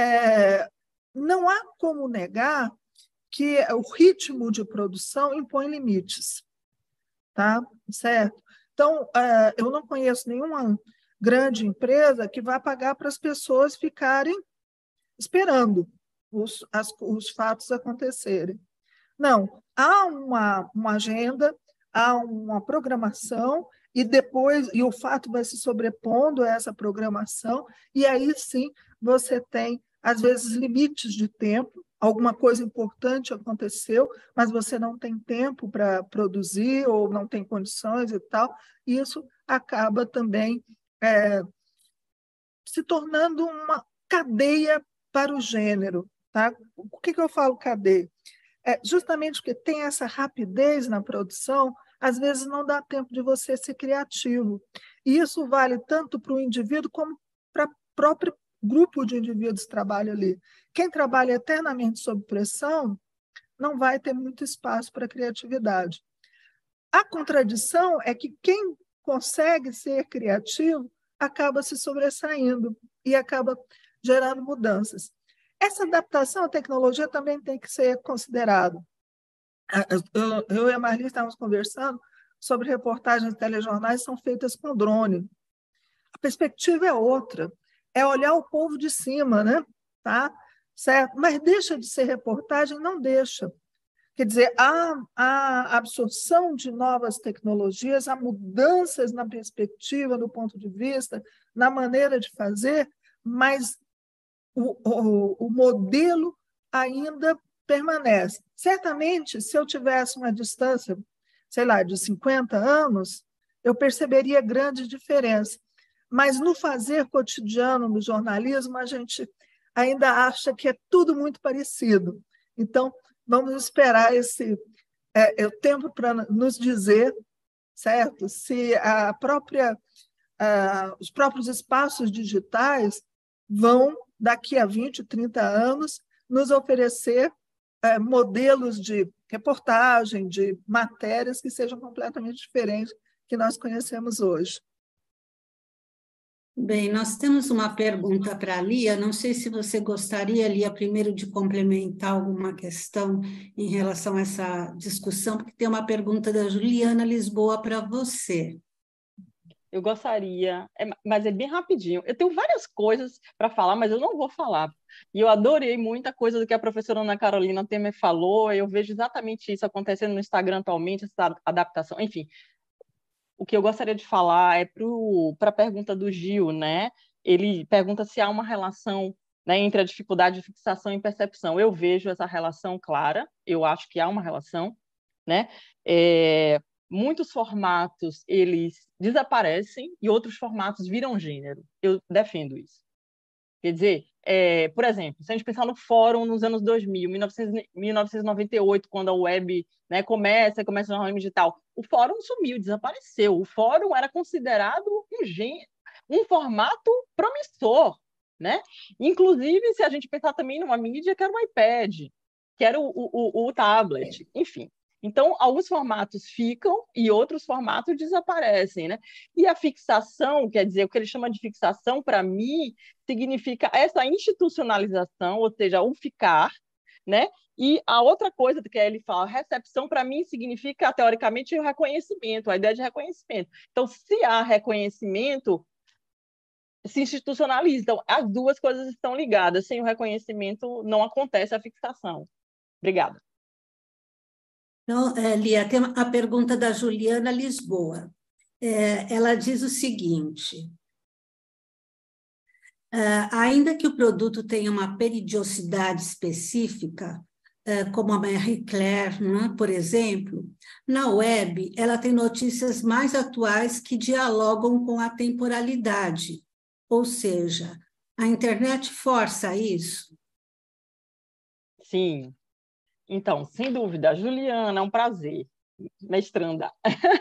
é, não há como negar que o ritmo de produção impõe limites, tá? Certo? Então, é, eu não conheço nenhuma grande empresa que vá pagar para as pessoas ficarem esperando os, as, os fatos acontecerem. Não, há uma, uma agenda, há uma programação, e depois, e o fato vai se sobrepondo a essa programação, e aí sim você tem, às vezes, limites de tempo, alguma coisa importante aconteceu, mas você não tem tempo para produzir, ou não tem condições e tal, e isso acaba também é, se tornando uma cadeia para o gênero. Tá? O que, que eu falo cadeia? É, justamente porque tem essa rapidez na produção, às vezes não dá tempo de você ser criativo. E isso vale tanto para o indivíduo como para o próprio grupo de indivíduos que trabalha ali. Quem trabalha eternamente sob pressão não vai ter muito espaço para criatividade. A contradição é que quem consegue ser criativo acaba se sobressaindo e acaba gerando mudanças. Essa adaptação à tecnologia também tem que ser considerada. Eu, eu e a Marli estávamos conversando sobre reportagens de telejornais que são feitas com drone. A perspectiva é outra, é olhar o povo de cima, né? Tá? Certo? Mas deixa de ser reportagem? Não deixa. Quer dizer, há a absorção de novas tecnologias, há mudanças na perspectiva, no ponto de vista, na maneira de fazer, mas O, o, o modelo ainda permanece. Certamente, se eu tivesse uma distância, sei lá, de cinquenta anos, eu perceberia grande diferença. Mas no fazer cotidiano, no jornalismo, a gente ainda acha que é tudo muito parecido. Então, vamos esperar esse é, o tempo para nos dizer, certo? Se a própria, a, os próprios espaços digitais vão, daqui a vinte, trinta anos, nos oferecer é, modelos de reportagem, de matérias que sejam completamente diferentes que nós conhecemos hoje. Bem, nós temos uma pergunta para a Lia. Não sei se você gostaria, Lia, primeiro de complementar alguma questão em relação a essa discussão, porque tem uma pergunta da Juliana Lisboa para você. Eu gostaria, é, mas é bem rapidinho. Eu tenho várias coisas para falar, mas eu não vou falar. E eu adorei muita coisa do que a professora Ana Carolina Temer falou. Eu vejo exatamente isso acontecendo no Instagram atualmente, essa adaptação. Enfim, o que eu gostaria de falar é para a pergunta do Gil, né? Ele pergunta se há uma relação, né, entre a dificuldade de fixação e percepção. Eu vejo essa relação clara, eu acho que há uma relação, né? É, muitos formatos eles desaparecem e outros formatos viram gênero. Eu defendo isso. Quer dizer, é, por exemplo, se a gente pensar no fórum nos anos dois mil, mil novecentos e noventa e oito, quando a web, né, começa, começa o jornalismo digital, o fórum sumiu, desapareceu. O fórum era considerado um, gênero, um formato promissor, né? Inclusive, se a gente pensar também numa mídia que era o iPad, que era o, o, o tablet, enfim. Então, alguns formatos ficam e outros formatos desaparecem, né? E a fixação, quer dizer, o que ele chama de fixação, para mim, significa essa institucionalização, ou seja, o ficar, né? E a outra coisa que ele fala, recepção, para mim, significa, teoricamente, o reconhecimento, a ideia de reconhecimento. Então, se há reconhecimento, se institucionaliza. Então, as duas coisas estão ligadas. Sem o reconhecimento, não acontece a fixação. Obrigada. Então, é, Lia, tem a pergunta da Juliana Lisboa. É, ela diz o seguinte: é, ainda que o produto tenha uma periodicidade específica, é, como a Marie Claire, né, por exemplo, na web ela tem notícias mais atuais que dialogam com a temporalidade, ou seja, a internet força isso? Sim. Então, sem dúvida, Juliana, é um prazer, mestranda.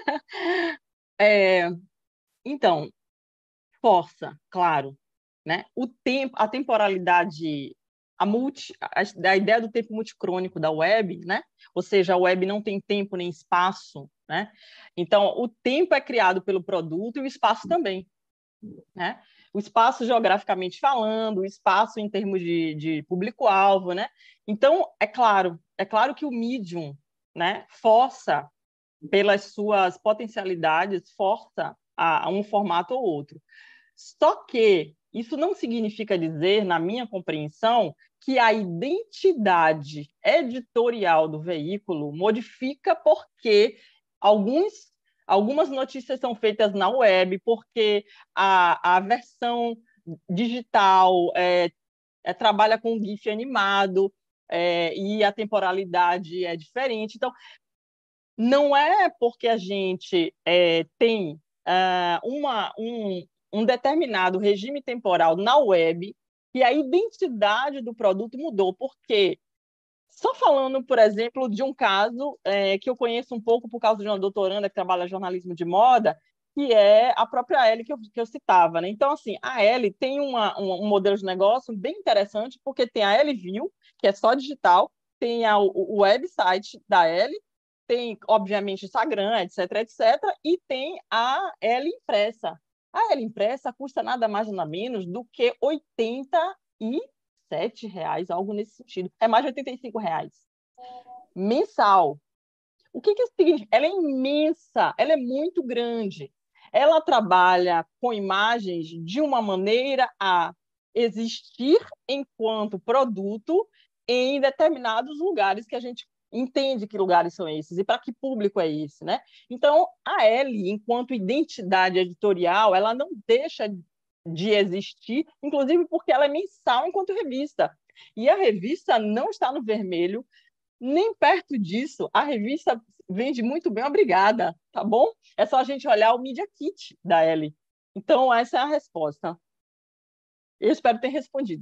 é, então, força, claro, né? O tempo, a temporalidade, a, multi, a, a ideia do tempo multicrônico da web, né? Ou seja, a web não tem tempo nem espaço, né? Então, o tempo é criado pelo produto e o espaço também, né? O espaço geograficamente falando, o espaço em termos de, de público-alvo, né? Então, é claro, é claro que o medium, né, força, pelas suas potencialidades, força a, a um formato ou outro. Só que isso não significa dizer, na minha compreensão, que a identidade editorial do veículo modifica porque alguns Algumas notícias são feitas na web, porque a, a versão digital é, é, trabalha com GIF animado é, e a temporalidade é diferente. Então, não é porque a gente é, tem uh, uma, um, um determinado regime temporal na web que a identidade do produto mudou, porque só falando, por exemplo, de um caso é, que eu conheço um pouco por causa de uma doutoranda que trabalha jornalismo de moda, que é a própria Ellie que eu, que eu citava, né? Então, assim, a Ellie tem uma, um, um modelo de negócio bem interessante, porque tem a Ellie View, que é só digital, tem a, o, o website da Ellie, tem, obviamente, Instagram, etc, etcétera, e tem a Ellie impressa. A Ellie impressa custa nada mais nada menos do que oitenta e sete reais, algo nesse sentido. É mais de oitenta e cinco reais. Mensal. O que que isso significa? Ela é imensa, ela é muito grande. Ela trabalha com imagens de uma maneira a existir enquanto produto em determinados lugares que a gente entende que lugares são esses e para que público é esse, né? Então, a Ellie, enquanto identidade editorial, ela não deixa de existir, inclusive porque ela é mensal enquanto revista. E a revista não está no vermelho, nem perto disso. A revista vende muito bem, obrigada, tá bom? É só a gente olhar o Media Kit da Ellie. Então, essa é a resposta. Eu espero ter respondido.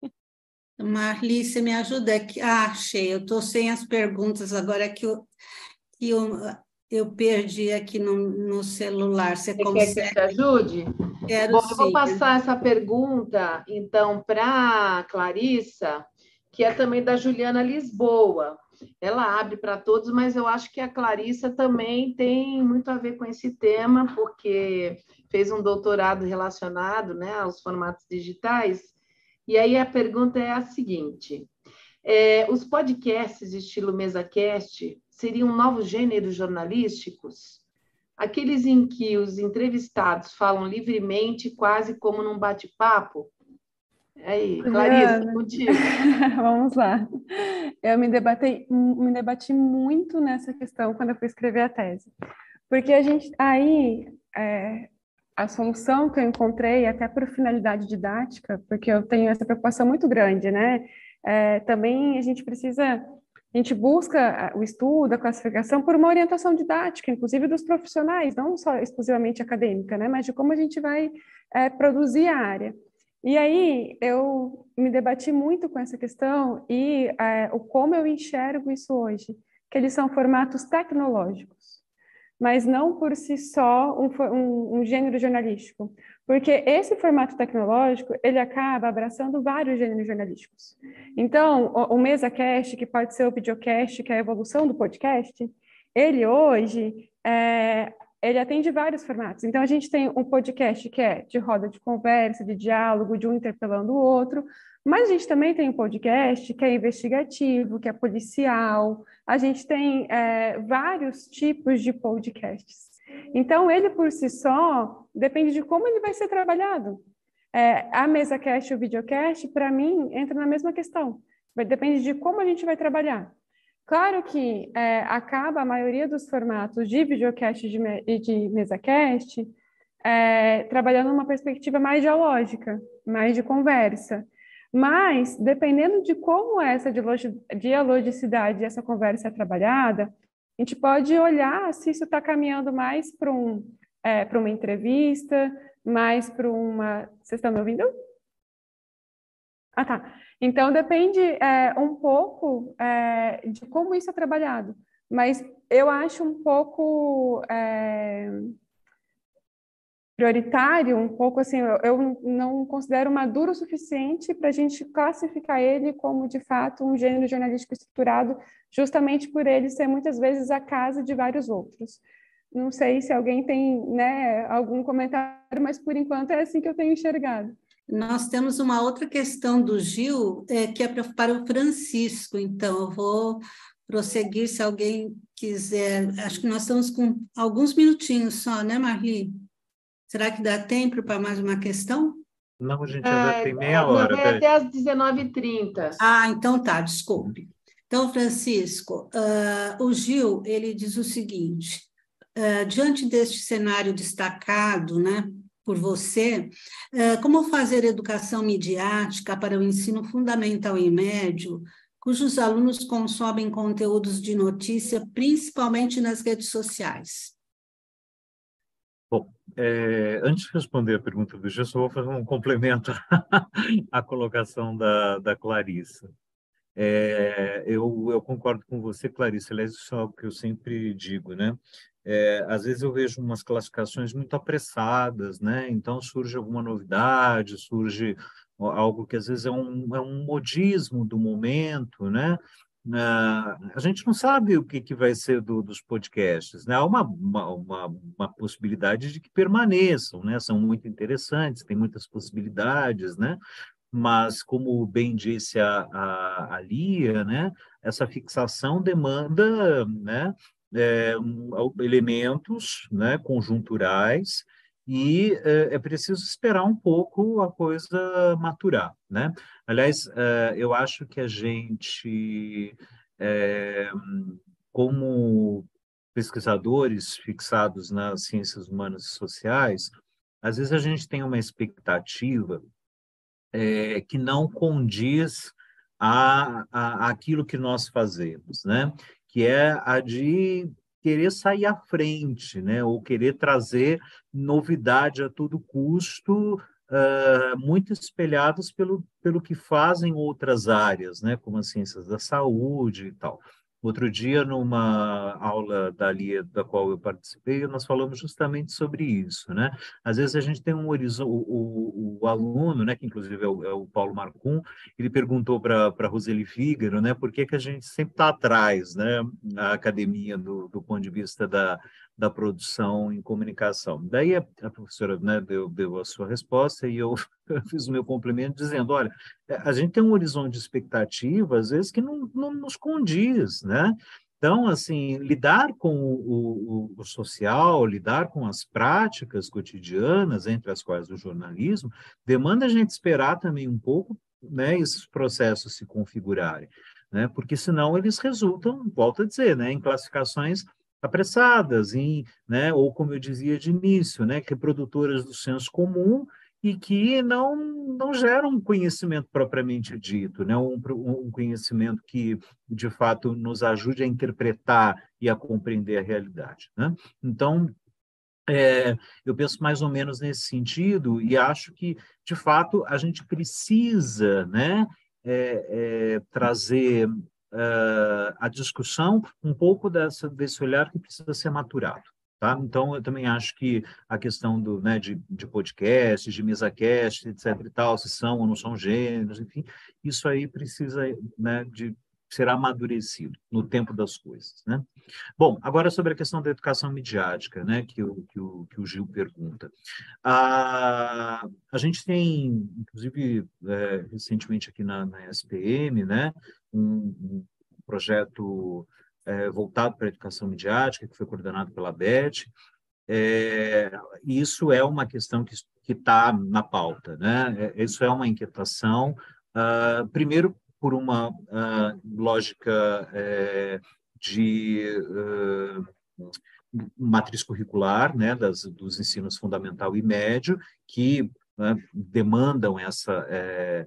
Marli, você me ajuda aqui? Ah, achei, eu estou sem as perguntas agora que eu, que eu, eu perdi aqui no, no celular. Você, você consegue? Quer que eu te ajude? Quero, Bom, sim. Eu vou passar essa pergunta, então, para a Clarissa, que é também da Juliana Lisboa. Ela abre para todos, mas eu acho que a Clarissa também tem muito a ver com esse tema, porque fez um doutorado relacionado, né, aos formatos digitais. E aí a pergunta é a seguinte: é, os podcasts estilo MesaCast seriam novos gêneros jornalísticos? Aqueles em que os entrevistados falam livremente, quase como num bate-papo? Aí, Clarissa, contigo. Vamos lá. Eu me debati, me debati muito nessa questão quando eu fui escrever a tese. Porque a gente, aí, é, a solução que eu encontrei, até por finalidade didática, porque eu tenho essa preocupação muito grande, né? É, também a gente precisa A gente busca o estudo, a classificação por uma orientação didática, inclusive dos profissionais, não só exclusivamente acadêmica, né, mas de como a gente vai é, produzir a área. E aí eu me debati muito com essa questão e é, o como eu enxergo isso hoje, que eles são formatos tecnológicos, mas não por si só um, um, um gênero jornalístico, porque esse formato tecnológico, ele acaba abraçando vários gêneros jornalísticos. Então, o, o MesaCast, que pode ser o videocast, que é a evolução do podcast, ele hoje, é, ele atende vários formatos. Então, a gente tem um podcast que é de roda de conversa, de diálogo, de um interpelando o outro, mas a gente também tem um podcast que é investigativo, que é policial, a gente tem é, vários tipos de podcasts. Então, ele por si só, depende de como ele vai ser trabalhado. É, a MesaCast e o videocast, para mim, entra na mesma questão. Depende de como a gente vai trabalhar. Claro que é, acaba a maioria dos formatos de videocast e de, de MesaCast é, trabalhando numa perspectiva mais dialógica, mais de conversa. Mas, dependendo de como essa dialogicidade, essa conversa é trabalhada, a gente pode olhar se isso está caminhando mais para um, é, para uma entrevista, mais para uma... Vocês estão me ouvindo? Ah, tá. Então, depende é, um pouco é, de como isso é trabalhado. Mas eu acho um pouco é, prioritário, um pouco assim, eu, eu não considero maduro o suficiente para a gente classificar ele como, de fato, um gênero jornalístico estruturado, justamente por ele ser, muitas vezes, a casa de vários outros. Não sei se alguém tem, né, algum comentário, mas, por enquanto, é assim que eu tenho enxergado. Nós temos uma outra questão do Gil, é, que é para o Francisco, então eu vou prosseguir se alguém quiser. Acho que nós estamos com alguns minutinhos só, né, Marli? Será que dá tempo para mais uma questão? Não, a gente ainda ah, tem meia hora. Vai até às dezenove e trinta. Ah, então tá, desculpe. Então, Francisco, uh, o Gil, ele diz o seguinte, uh, diante deste cenário destacado, né, por você, uh, como fazer educação midiática para o ensino fundamental e médio, cujos alunos consomem conteúdos de notícia, principalmente nas redes sociais? Bom, é, antes de responder a pergunta do Gil, só vou fazer um complemento à colocação da, da Clarissa. É, eu, eu concordo com você, Clarissa, aliás, isso é algo que eu sempre digo, né? É, às vezes eu vejo umas classificações muito apressadas, né? Então surge alguma novidade, surge algo que às vezes é um, é um modismo do momento, né? Uh, a gente não sabe o que, que vai ser do, dos podcasts, né? Há uma, uma, uma, uma possibilidade de que permaneçam, né? São muito interessantes, tem muitas possibilidades, né? Mas, como bem disse a, a, a Lia, né? Essa fixação demanda, né? É, um, elementos, né? Conjunturais, e é, é preciso esperar um pouco a coisa maturar, né? Aliás, é, eu acho que a gente, é, como pesquisadores fixados nas ciências humanas e sociais, às vezes a gente tem uma expectativa é, que não condiz a, a aquilo que nós fazemos, né? Que é a de querer sair à frente, né? Ou querer trazer novidade a todo custo, uh, muito espelhados pelo, pelo que fazem outras áreas, né? Como as ciências da saúde e tal. Outro dia, numa aula da Lia, da qual eu participei, nós falamos justamente sobre isso, né? Às vezes a gente tem um horizonte, o, o, o aluno, né, que inclusive é o, é o Paulo Marcum, ele perguntou para a Roseli Fígaro, né, por que que a gente sempre está atrás, né, na academia, do, do ponto de vista da, da produção em comunicação. Daí a, a professora, né, deu, deu a sua resposta e eu fiz o meu complemento dizendo, olha, a gente tem um horizonte de expectativa, às vezes, que não, não nos condiz, né? Então, assim, lidar com o, o, o social, lidar com as práticas cotidianas, entre as quais o jornalismo, demanda a gente esperar também um pouco, né, esses processos se configurarem, né? Porque senão eles resultam, volto a dizer, né, em classificações apressadas, em, né, ou como eu dizia de início, né, reprodutoras do senso comum, e que não, não geram um conhecimento propriamente dito, né? um, um conhecimento que, de fato, nos ajude a interpretar e a compreender a realidade, né? Então, é, eu penso mais ou menos nesse sentido e acho que, de fato, a gente precisa, né, é, é, trazer uh, a discussão um pouco dessa, desse olhar que precisa ser maturado. Tá? Então, eu também acho que a questão do, né, de, de podcasts, de mesa-cast, etc e tal, se são ou não são gêneros, enfim, isso aí precisa, né, de ser amadurecido no tempo das coisas, né? Bom, agora sobre a questão da educação midiática, né, que o, que o, que o Gil pergunta. A, a gente tem, inclusive, é, recentemente aqui na, na S P M, né, um, um projeto é, voltado para a educação midiática, que foi coordenado pela Beth. É, isso é uma questão que está na pauta, né? É, isso é uma inquietação, uh, primeiro por uma uh, lógica é, de uh, matriz curricular, né, das, dos ensinos fundamental e médio, que, né, demandam essa, é,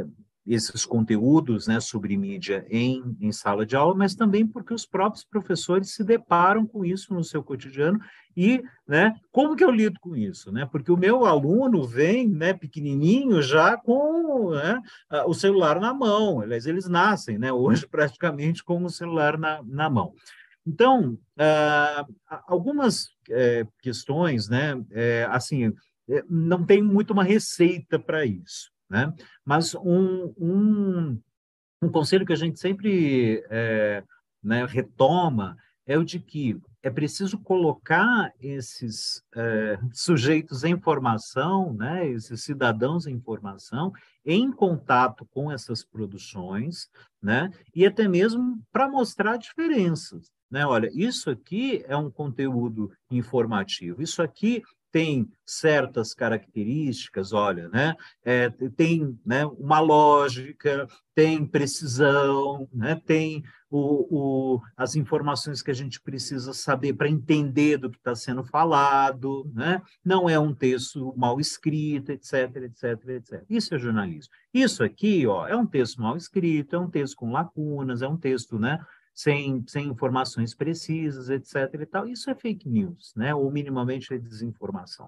esses conteúdos, né, sobre mídia em, em sala de aula, mas também porque os próprios professores se deparam com isso no seu cotidiano e, né, como que eu lido com isso, né? Porque o meu aluno vem, né, pequenininho já com, né, o celular na mão, aliás, eles nascem, né, hoje praticamente com o celular na, na mão. Então, ah, algumas eh, questões, né, eh, assim, eh, não tem muito uma receita para isso, né? Mas um, um, um conselho que a gente sempre eh, né, retoma é o de que é preciso colocar esses eh, sujeitos em formação, né, esses cidadãos em formação, em contato com essas produções, né, e até mesmo para mostrar diferenças. Né? Olha, isso aqui é um conteúdo informativo, isso aqui tem certas características, olha, né? É, tem, né, uma lógica, tem precisão, né? Tem o, o, as informações que a gente precisa saber para entender do que está sendo falado, né? Não é um texto mal escrito, etc, etc, etcétera. Isso é jornalismo. Isso aqui, ó, é um texto mal escrito, é um texto com lacunas, é um texto, né, sem, sem informações precisas, etc e tal. Isso é fake news, né? Ou minimamente é desinformação.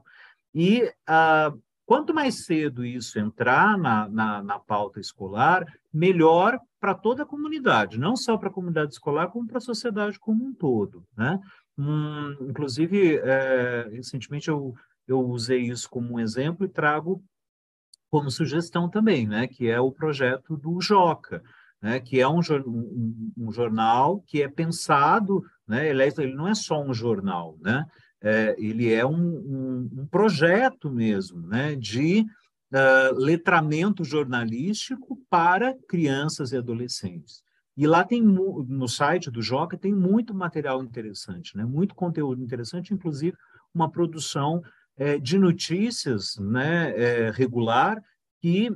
E ah, quanto mais cedo isso entrar na, na, na pauta escolar, melhor para toda a comunidade, não só para a comunidade escolar, como para a sociedade como um todo, né? Hum, inclusive, é, recentemente eu, eu usei isso como um exemplo e trago como sugestão também, né? Que é o projeto do Joca, né, que é um, um, um jornal que é pensado, né, ele, é, ele não é só um jornal, né, é, ele é um, um, um projeto mesmo, né, de uh, letramento jornalístico para crianças e adolescentes. E lá tem, no site do Joca, tem muito material interessante, né, muito conteúdo interessante, inclusive uma produção é, de notícias, né, é, regular, que,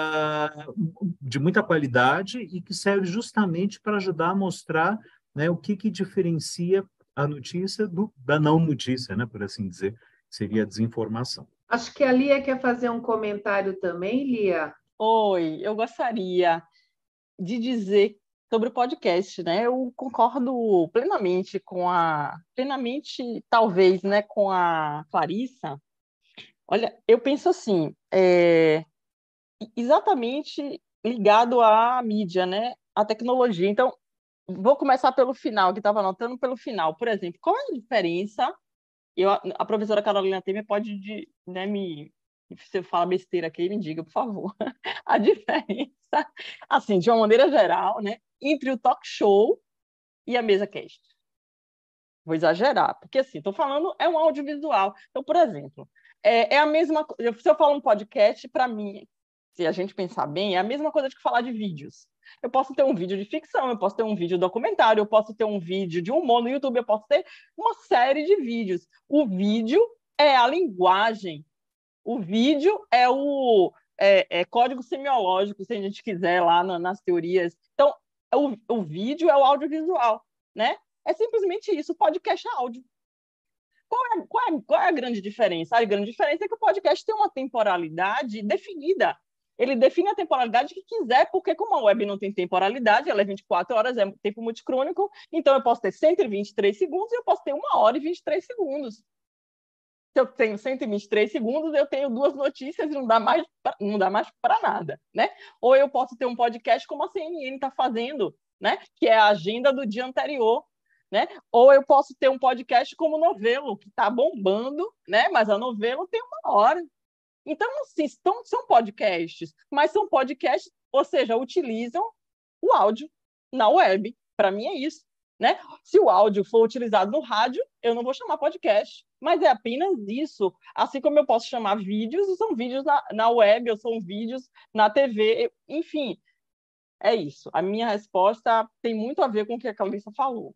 uh, de muita qualidade e que serve justamente para ajudar a mostrar, né, o que, que diferencia a notícia do, da não notícia, né, por assim dizer, seria a desinformação. Acho que a Lia quer fazer um comentário também, Lia. Oi, eu gostaria de dizer sobre o podcast, né? Eu concordo plenamente com a... Plenamente, talvez, né, com a Clarissa. Olha, eu penso assim, é... exatamente ligado à mídia, né? À tecnologia. Então, vou começar pelo final, que estava anotando pelo final. Por exemplo, qual é a diferença? Eu, a professora Carolina Temer pode, de, né, me... Se eu falar besteira aqui, me diga, por favor. A diferença, assim, de uma maneira geral, né? Entre o talk show e a mesa cast. Vou exagerar, porque assim, estou falando, é um audiovisual. Então, por exemplo, é, é a mesma... Se eu falo um podcast, para mim, se a gente pensar bem, é a mesma coisa de falar de vídeos. Eu posso ter um vídeo de ficção, eu posso ter um vídeo documentário, eu posso ter um vídeo de humor no YouTube, eu posso ter uma série de vídeos. O vídeo é a linguagem. O vídeo é o é, é código semiológico, se a gente quiser, lá no, nas teorias. Então, o, o vídeo é o audiovisual, né? É simplesmente isso, o podcast é áudio. Qual é, qual, é, qual é a grande diferença? A grande diferença é que o podcast tem uma temporalidade definida. Ele define a temporalidade que quiser, porque como a web não tem temporalidade, ela é vinte e quatro horas, é tempo multicrônico, então eu posso ter cento e vinte e três segundos e eu posso ter uma hora e vinte e três segundos. Se eu tenho cento e vinte e três segundos, eu tenho duas notícias e não dá mais pra, não dá mais para nada, né? Ou eu posso ter um podcast como a C N N está fazendo, né? Que é a agenda do dia anterior, né? Ou eu posso ter um podcast como o Novelo, que está bombando, né? Mas a Novelo tem uma hora. Então, assim, são, são podcasts, mas são podcasts, ou seja, utilizam o áudio na web. Para mim é isso, né? Se o áudio for utilizado no rádio, eu não vou chamar podcast, mas é apenas isso. Assim como eu posso chamar vídeos, são vídeos na, na web, ou são vídeos na T V, enfim, é isso. A minha resposta tem muito a ver com o que a Clarissa falou.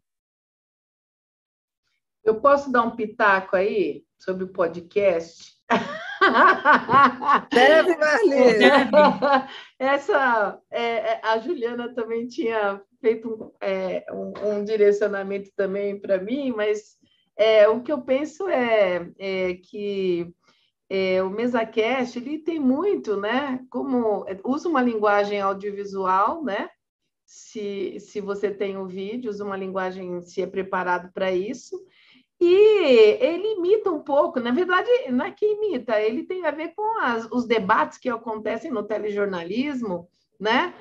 Eu posso dar um pitaco aí sobre o podcast? Deve, Marli. Essa, é, a Juliana também tinha feito um, é, um, um direcionamento também para mim, mas é, o que eu penso é, é que é, o MesaCast ele tem muito, né? Como usa uma linguagem audiovisual, né? Se, se você tem o vídeo, usa uma linguagem, se é preparado para isso. E ele imita um pouco, na verdade, não é que imita, ele tem a ver com as, os debates que acontecem no telejornalismo, né?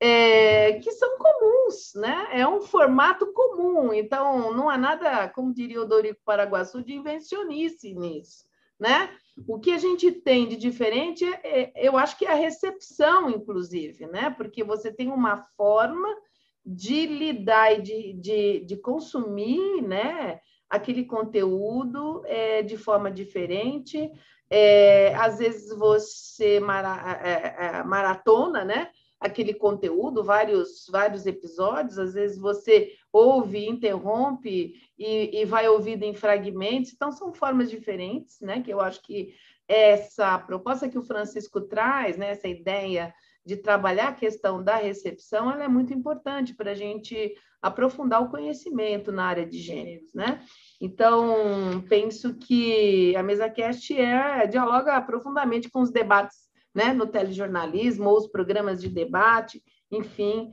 É, que são comuns, né? É um formato comum, então não há nada, como diria o Dorico Paraguaçu, de invencionice nisso, né? O que a gente tem de diferente, é, eu acho que é a recepção, inclusive, né? Porque você tem uma forma de lidar e de, de, de consumir, né? Aquele conteúdo é, de forma diferente. É, às vezes você mara, é, é, maratona, né? Aquele conteúdo, vários, vários episódios, às vezes você ouve, interrompe e, e vai ouvindo em fragmentos, então são formas diferentes, né? Que eu acho que essa proposta que o Francisco traz, né? Essa ideia de trabalhar a questão da recepção, ela é muito importante para a gente aprofundar o conhecimento na área de gêneros, né? Então, penso que a MesaCast é, dialoga profundamente com os debates, né, no telejornalismo, ou os programas de debate, enfim,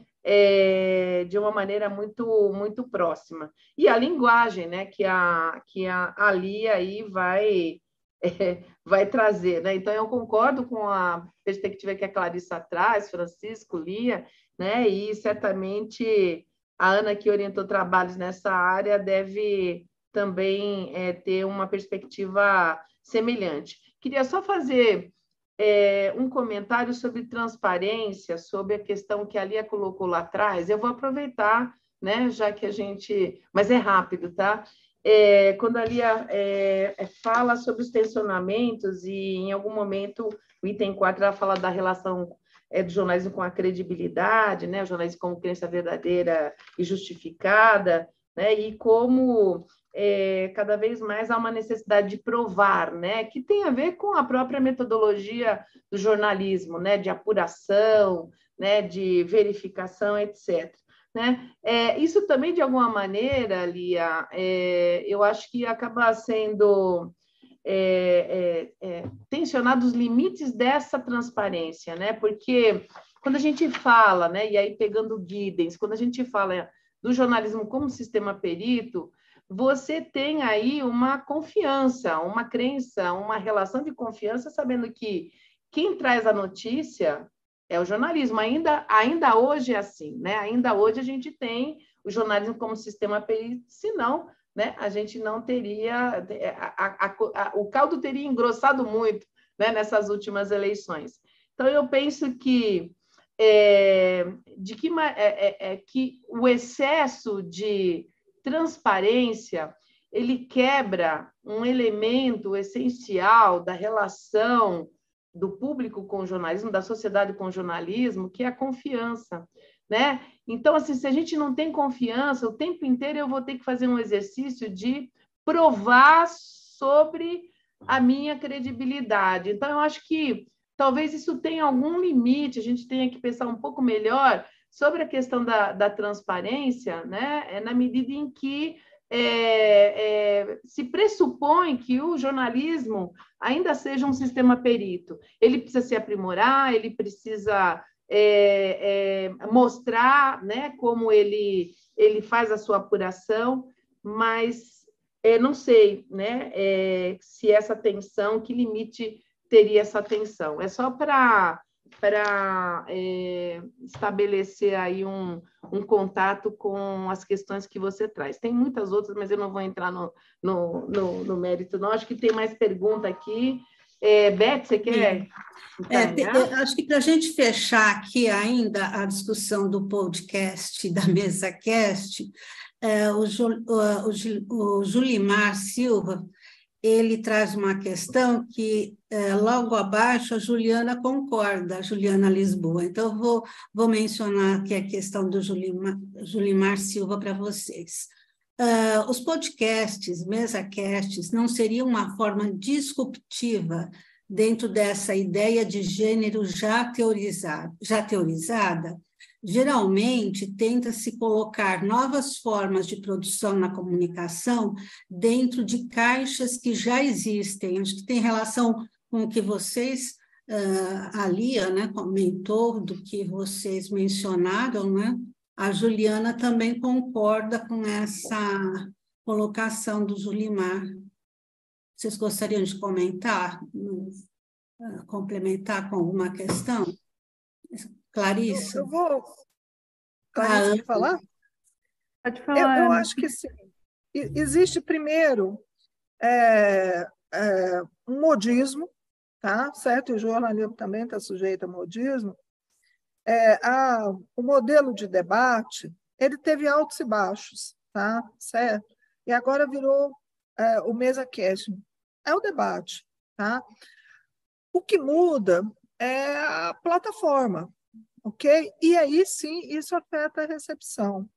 é, de uma maneira muito, muito próxima. E a linguagem, né, que a, que a Ali aí vai, é, vai trazer, né? Então, eu concordo com a perspectiva que a Clarissa traz, Francisco, Lia, né, e certamente a Ana, que orientou trabalhos nessa área, deve também é, ter uma perspectiva semelhante. Queria só fazer é, um comentário sobre transparência, sobre a questão que a Lia colocou lá atrás. Eu vou aproveitar, né, já que a gente... Mas é rápido, tá? É, quando a Lia é, fala sobre os tensionamentos e, em algum momento, o item quatro ela fala da relação é, do jornalismo com a credibilidade, né? O jornalismo como crença verdadeira e justificada, né? E como... É, cada vez mais há uma necessidade de provar, né, que tem a ver com a própria metodologia do jornalismo, né, de apuração, né, de verificação, etcétera. Né? É, isso também, de alguma maneira, Lia, é, eu acho que acaba sendo é, é, é, tensionado os limites dessa transparência, né? Porque quando a gente fala, né, e aí pegando o Giddens, quando a gente fala do jornalismo como sistema perito, você tem aí uma confiança, uma crença, uma relação de confiança, sabendo que quem traz a notícia é o jornalismo. Ainda, ainda hoje é assim, né? Ainda hoje a gente tem o jornalismo como sistema perito, senão, né, a gente não teria... A, a, a, o caldo teria engrossado muito, né, nessas últimas eleições. Então, eu penso que, é, de que, é, é, que o excesso de transparência, ele quebra um elemento essencial da relação do público com o jornalismo, da sociedade com o jornalismo, que é a confiança, né? Então, assim, se a gente não tem confiança, o tempo inteiro eu vou ter que fazer um exercício de provar sobre a minha credibilidade. Então, eu acho que talvez isso tenha algum limite, a gente tenha que pensar um pouco melhor sobre a questão da, da transparência, né? É na medida em que é, é, se pressupõe que o jornalismo ainda seja um sistema perito. Ele precisa se aprimorar, ele precisa é, é, mostrar, né, como ele, ele faz a sua apuração, mas é, não sei, né, é, se essa tensão, que limite teria essa tensão. É só para para é, estabelecer aí um, um contato com as questões que você traz. Tem muitas outras, mas eu não vou entrar no, no, no, no mérito, não. Acho que tem mais pergunta aqui. É, Beth, você quer? É, acho que para a gente fechar aqui ainda a discussão do podcast, da MesaCast, é, o, o, o Julimar Silva, ele traz uma questão que, é, logo abaixo, a Juliana concorda, a Juliana Lisboa. Então, eu vou, vou mencionar aqui a questão do Julimar, Julimar Silva para vocês. Uh, os podcasts, mesacasts, não seriam uma forma disruptiva dentro dessa ideia de gênero já teorizada? Já teorizada? Geralmente, tenta-se colocar novas formas de produção na comunicação dentro de caixas que já existem. Acho que tem relação com o que vocês, uh, a Lia, né, comentou, do que vocês mencionaram, né? A Juliana também concorda com essa colocação do Julimar. Vocês gostariam de comentar, uh, complementar com alguma questão? Clarice? Eu, eu vou... Clarice, ah, quer falar? Pode falar. Eu, eu acho que sim. Existe, primeiro, é, é, um modismo, tá? Certo? E o jornalismo também está sujeito a modismo. É, a, o modelo de debate, ele teve altos e baixos, tá? Certo? E agora virou é, o MesaCast. É o debate, tá? O que muda é a plataforma, ok? E aí, sim, isso afeta a recepção.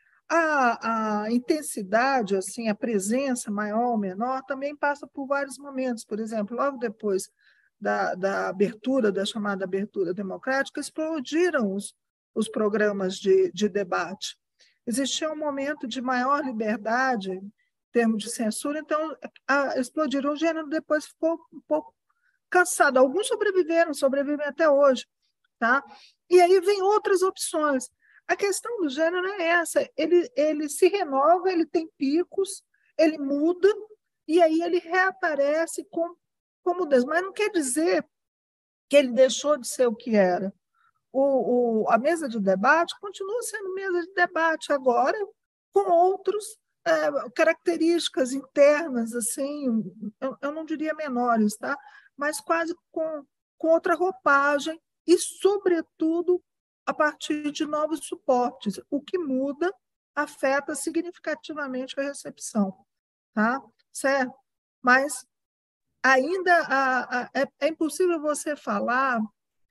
A, a intensidade, assim, a presença maior ou menor, também passa por vários momentos. Por exemplo, logo depois da, da abertura, da chamada abertura democrática, explodiram os, os programas de, de debate. Existia um momento de maior liberdade em termos de censura, então a, explodiram. O gênero depois ficou um pouco cansado. Alguns sobreviveram, sobrevivem até hoje, tá? E aí vem outras opções. A questão do gênero é essa, ele, ele se renova, ele tem picos, ele muda, e aí ele reaparece com, com mudança. Mas não quer dizer que ele deixou de ser o que era. O, o, a mesa de debate continua sendo mesa de debate agora, com outras é, características internas, assim, eu, eu não diria menores, tá? Mas quase com, com outra roupagem e, sobretudo, a partir de novos suportes. O que muda afeta significativamente a recepção, tá? Certo? Mas ainda a, a, é, é impossível você falar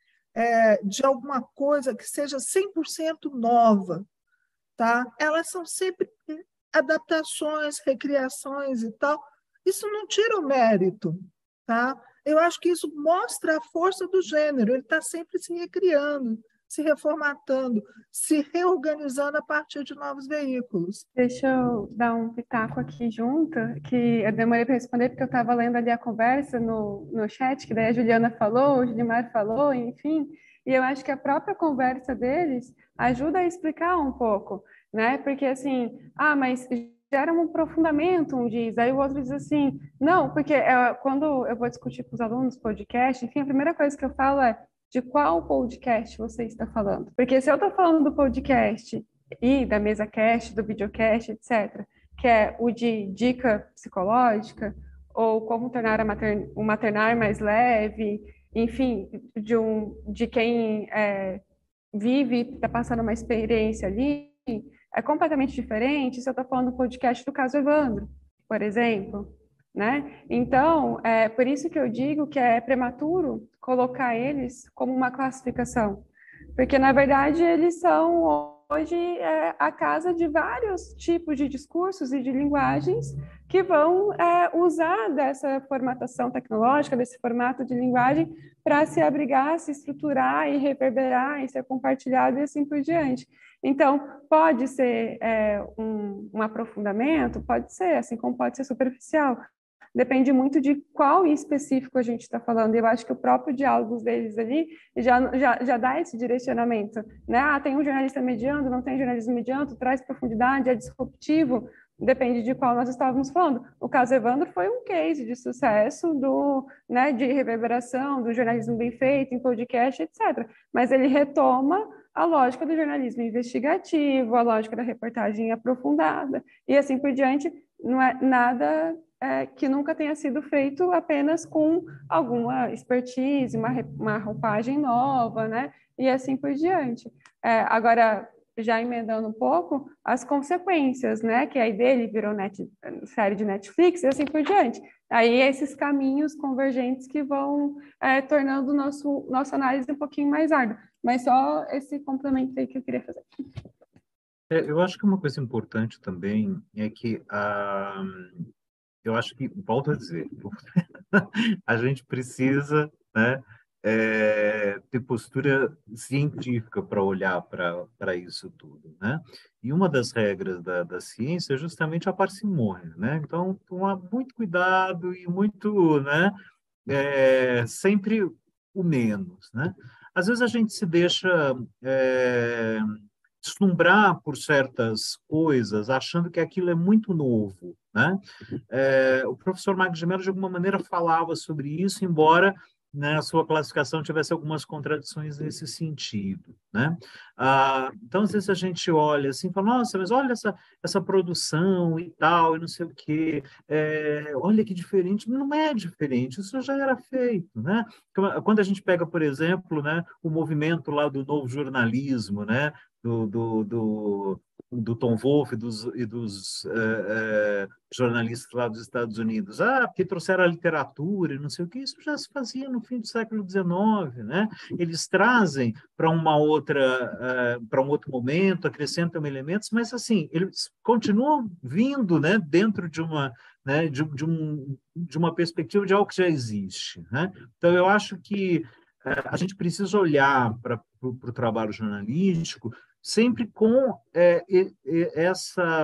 é, de alguma coisa que seja cem por cento nova, tá? Elas são sempre adaptações, recriações e tal. Isso não tira o mérito, tá? Eu acho que isso mostra a força do gênero, ele está sempre se recriando, se reformatando, se reorganizando a partir de novos veículos. Deixa eu dar um pitaco aqui junto, que eu demorei para responder porque eu estava lendo ali a conversa no, no chat, que daí a Juliana falou, o Julimar falou, enfim, e eu acho que a própria conversa deles ajuda a explicar um pouco, né? Porque assim, ah, mas gera um aprofundamento, um diz, aí o outro diz assim, não, porque é, quando eu vou discutir com os alunos podcast, enfim, a primeira coisa que eu falo é de qual podcast você está falando. Porque se eu estou falando do podcast e da MesaCast, do videocast, etcétera, que é o de dica psicológica, ou como tornar a matern- o maternar mais leve, enfim, de, um, de quem é, vive e está passando uma experiência ali, é completamente diferente se eu estou falando do podcast do caso Evandro, por exemplo. Né? Então, é por isso que eu digo que é prematuro colocar eles como uma classificação, porque, na verdade, eles são hoje é a casa de vários tipos de discursos e de linguagens que vão é, usar dessa formatação tecnológica, desse formato de linguagem, para se abrigar, se estruturar e reverberar e ser compartilhado e assim por diante. Então, pode ser é, um, um aprofundamento, pode ser, assim como pode ser superficial. Depende muito de qual específico a gente está falando. Eu acho que o próprio diálogo deles ali já, já, já dá esse direcionamento, né? Ah, tem um jornalista mediano, não tem jornalismo mediano, traz profundidade, é disruptivo, depende de qual nós estávamos falando. O caso Evandro foi um case de sucesso do, né, de reverberação, do jornalismo bem feito, em podcast, etcétera. Mas ele retoma a lógica do jornalismo investigativo, a lógica da reportagem aprofundada, e assim por diante. Não é nada é, que nunca tenha sido feito apenas com alguma expertise, uma, uma roupagem nova, né? E assim por diante. É, agora, já emendando um pouco, as consequências, né? Que aí dele virou net, série de Netflix e assim por diante. Aí esses caminhos convergentes que vão é, tornando nosso, nossa análise um pouquinho mais árdua. Mas só esse complemento aí que eu queria fazer. É, eu acho que uma coisa importante também é que a, eu acho que, volto a dizer, a gente precisa, né, é, ter postura científica para olhar para isso tudo, né? E uma das regras da, da ciência é justamente a parcimônia, né? Então, tomar muito cuidado e muito, né, é, sempre o menos, né? Às vezes a gente se deixa é, deslumbrar por certas coisas, achando que aquilo é muito novo, né? É, o professor Marcos de Mello, de alguma maneira, falava sobre isso, embora, né, a sua classificação tivesse algumas contradições nesse sentido, né? Ah, então, às vezes a gente olha assim e fala, nossa, mas olha essa, essa produção e tal, e não sei o quê, é, olha que diferente. Não é diferente, isso já era feito, né? Quando a gente pega, por exemplo, né, o movimento lá do novo jornalismo, né, do, do, do, do Tom Wolfe e dos, e dos é, é, jornalistas lá dos Estados Unidos. Ah, porque trouxeram a literatura e não sei o que, isso já se fazia no fim do século dezenove, né? Eles trazem para uma outra, uh, para um outro momento, acrescentam elementos, mas assim, eles continuam vindo, né, dentro de uma, né, de, de, um, de uma perspectiva de algo que já existe, né? Então, eu acho que uh, a gente precisa olhar para o trabalho jornalístico sempre com é, essa,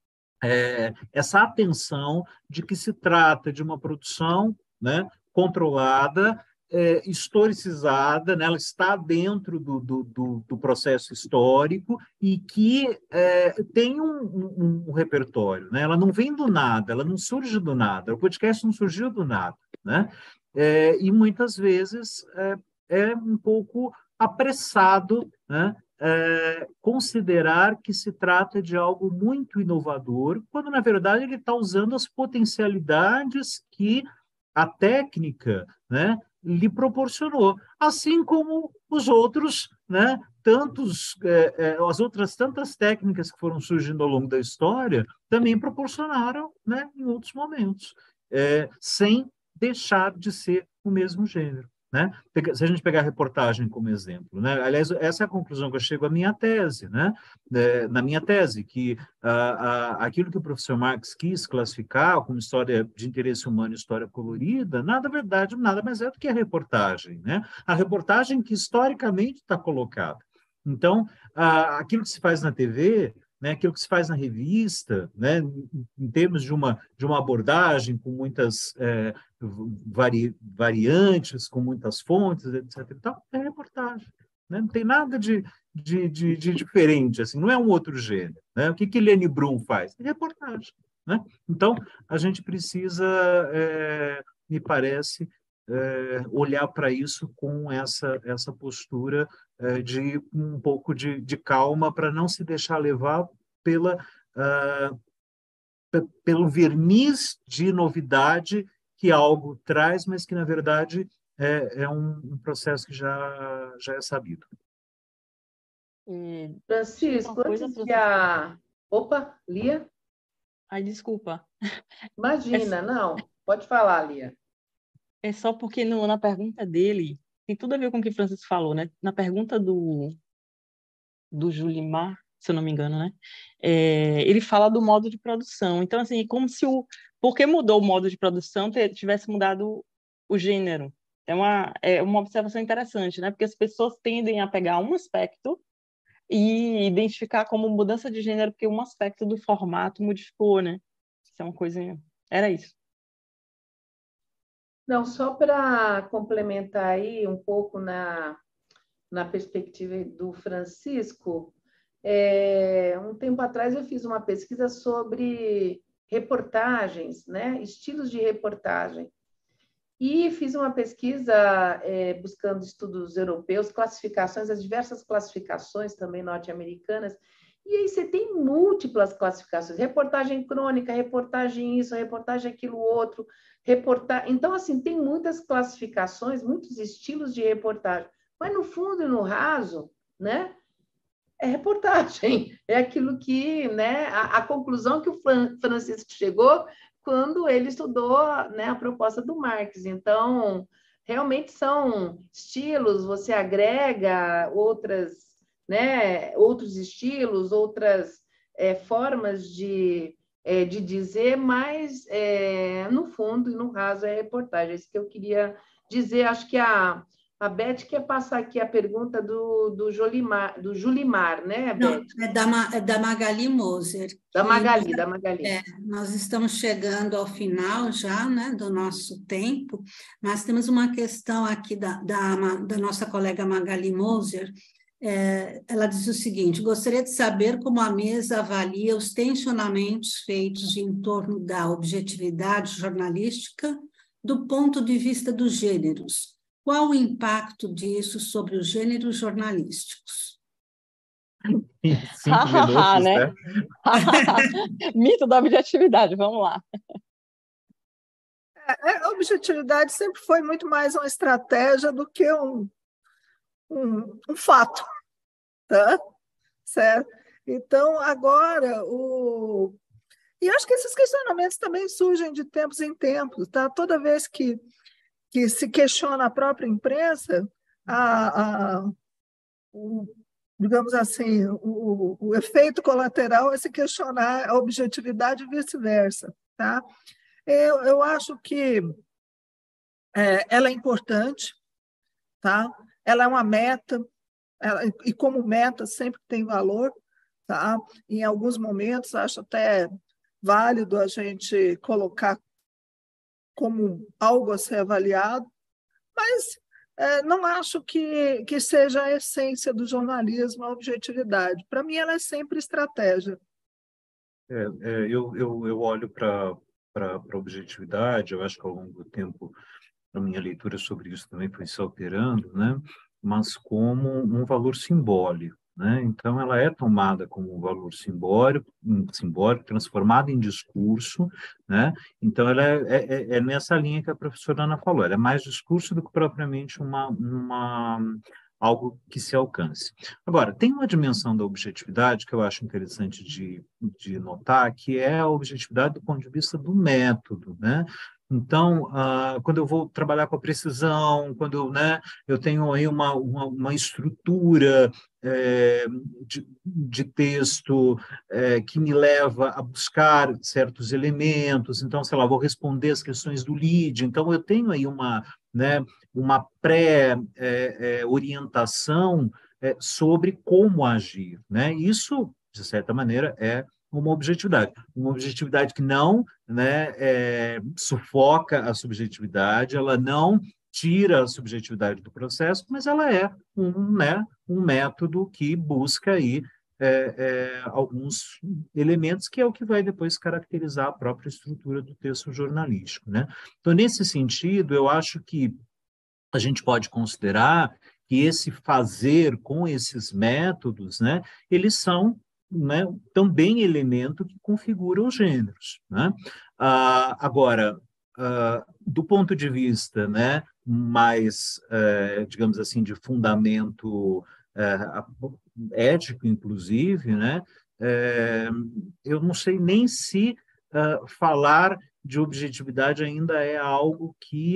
é, essa atenção de que se trata de uma produção, né, controlada, é, historicizada, né, ela está dentro do, do, do, do processo histórico e que é, tem um, um, um repertório, né? Ela não vem do nada, ela não surge do nada, o podcast não surgiu do nada, né? É, e muitas vezes é, é um pouco apressado, né? É, considerar que se trata de algo muito inovador, quando, na verdade, ele está usando as potencialidades que a técnica, né, lhe proporcionou, assim como os outros, né, tantos, é, é, as outras tantas técnicas que foram surgindo ao longo da história também proporcionaram, né, em outros momentos, é, sem deixar de ser o mesmo gênero. Né? Se a gente pegar a reportagem como exemplo, né? Aliás, essa é a conclusão que eu chego à minha tese, né? É, na minha tese, que ah, ah, aquilo que o professor Marx quis classificar como história de interesse humano e história colorida, nada verdade, nada mais é do que a reportagem, né? A reportagem que historicamente está colocada. Então, ah, aquilo que se faz na T V, né, aquilo que se faz na revista, né, em termos de uma, de uma abordagem com muitas é, vari, variantes, com muitas fontes, etcétera. Então, é reportagem. Né? Não tem nada de, de, de, de diferente, assim, não é um outro gênero. Né? O que que Leni Brum faz? É reportagem. Né? Então, a gente precisa, é, me parece, é, olhar para isso com essa, essa postura é, de um pouco de, de calma para não se deixar levar pela, uh, pelo verniz de novidade que algo traz, mas que, na verdade, é, é um, um processo que já, já é sabido. E, Francisco, coisa, antes de Francisco. a... Opa, Lia? Ai, desculpa. Imagina, É, não. Pode falar, Lia. é só porque no, na pergunta dele, tem tudo a ver com o que o Francisco falou, né? Na pergunta do, do Julimar, se eu não me engano, né? É, ele fala do modo de produção. Então, assim, como se o... Porque mudou o modo de produção, tivesse mudado o gênero. É uma, é uma observação interessante, né? Porque as pessoas tendem a pegar um aspecto e identificar como mudança de gênero, porque um aspecto do formato modificou, né? Isso é uma coisa... Era isso. Não, só para complementar aí um pouco na, na perspectiva do Francisco, é, um tempo atrás eu fiz uma pesquisa sobre reportagens, né? Estilos de reportagem. E fiz uma pesquisa é, buscando estudos europeus, classificações, as diversas classificações também norte-americanas, e aí você tem múltiplas classificações, reportagem crônica, reportagem isso, reportagem aquilo outro, reportagem... Então, assim, tem muitas classificações, muitos estilos de reportagem, mas no fundo e no raso, né, é reportagem, é aquilo que, né, a, a conclusão que o Francisco chegou quando ele estudou, né, a proposta do Marx. Então, realmente são estilos, você agrega outras, né, outros estilos, outras é, formas de, é, de dizer, mas, é, no fundo e no raso, é reportagem. É isso que eu queria dizer. Acho que a, a Beth quer passar aqui a pergunta do, do, Jolimar, do Julimar, né, Beth? Não, é da, é da Magali Moser. Da Magali, da Magali. É, nós estamos chegando ao final já, né, do nosso tempo, mas temos uma questão aqui da, da, da nossa colega Magali Moser. É, ela diz o seguinte: gostaria de saber como a mesa avalia os tensionamentos feitos em torno da objetividade jornalística do ponto de vista dos gêneros. Qual o impacto disso sobre os gêneros jornalísticos? Cinco minutos, né? né? Mito da objetividade, vamos lá. A objetividade sempre foi muito mais uma estratégia do que um, um, um fato, tá? Certo? Então, agora, o... e acho que esses questionamentos também surgem de tempos em tempos, tá? Toda vez que, que se questiona a própria imprensa, a, a, o, digamos assim, o, o efeito colateral é se questionar a objetividade e vice-versa, tá? Eu, eu acho que é, ela é importante, tá? Ela é uma meta, ela, e como meta sempre tem valor, tá? Em alguns momentos acho até válido a gente colocar como algo a ser avaliado, mas é, não acho que, que seja a essência do jornalismo a objetividade. Para mim, ela é sempre estratégia. É, é, eu, eu, eu olho para para a objetividade, eu acho que ao longo do tempo a minha leitura sobre isso também foi se alterando, né? Mas como um valor simbólico, né? Então ela é tomada como um valor simbólico, simbólico transformada em discurso, né? Então ela é, é, é nessa linha que a professora Ana falou, ela é mais discurso do que propriamente uma, uma algo que se alcance. Agora, tem uma dimensão da objetividade que eu acho interessante de, de notar, que é a objetividade do ponto de vista do método, né? Então, ah, quando eu vou trabalhar com a precisão, quando eu, né, eu tenho aí uma, uma, uma estrutura é, de, de texto é, que me leva a buscar certos elementos, então, sei lá, vou responder as questões do lead, então eu tenho aí uma, né, uma pré-orientação é, é, sobre como agir, né? Isso, de certa maneira, é uma objetividade. Uma objetividade que não, né, é, sufoca a subjetividade, ela não tira a subjetividade do processo, mas ela é um, né, um método que busca aí, é, é, alguns elementos que é o que vai depois caracterizar a própria estrutura do texto jornalístico, né? Então, nesse sentido, eu acho que a gente pode considerar que esse fazer com esses métodos, né, eles são, né, também elemento que configura os gêneros, né? Ah, agora, ah, do ponto de vista, né, mais, eh, digamos assim, de fundamento eh, ético, inclusive, né, eh, eu não sei nem se ah, falar de objetividade ainda é algo que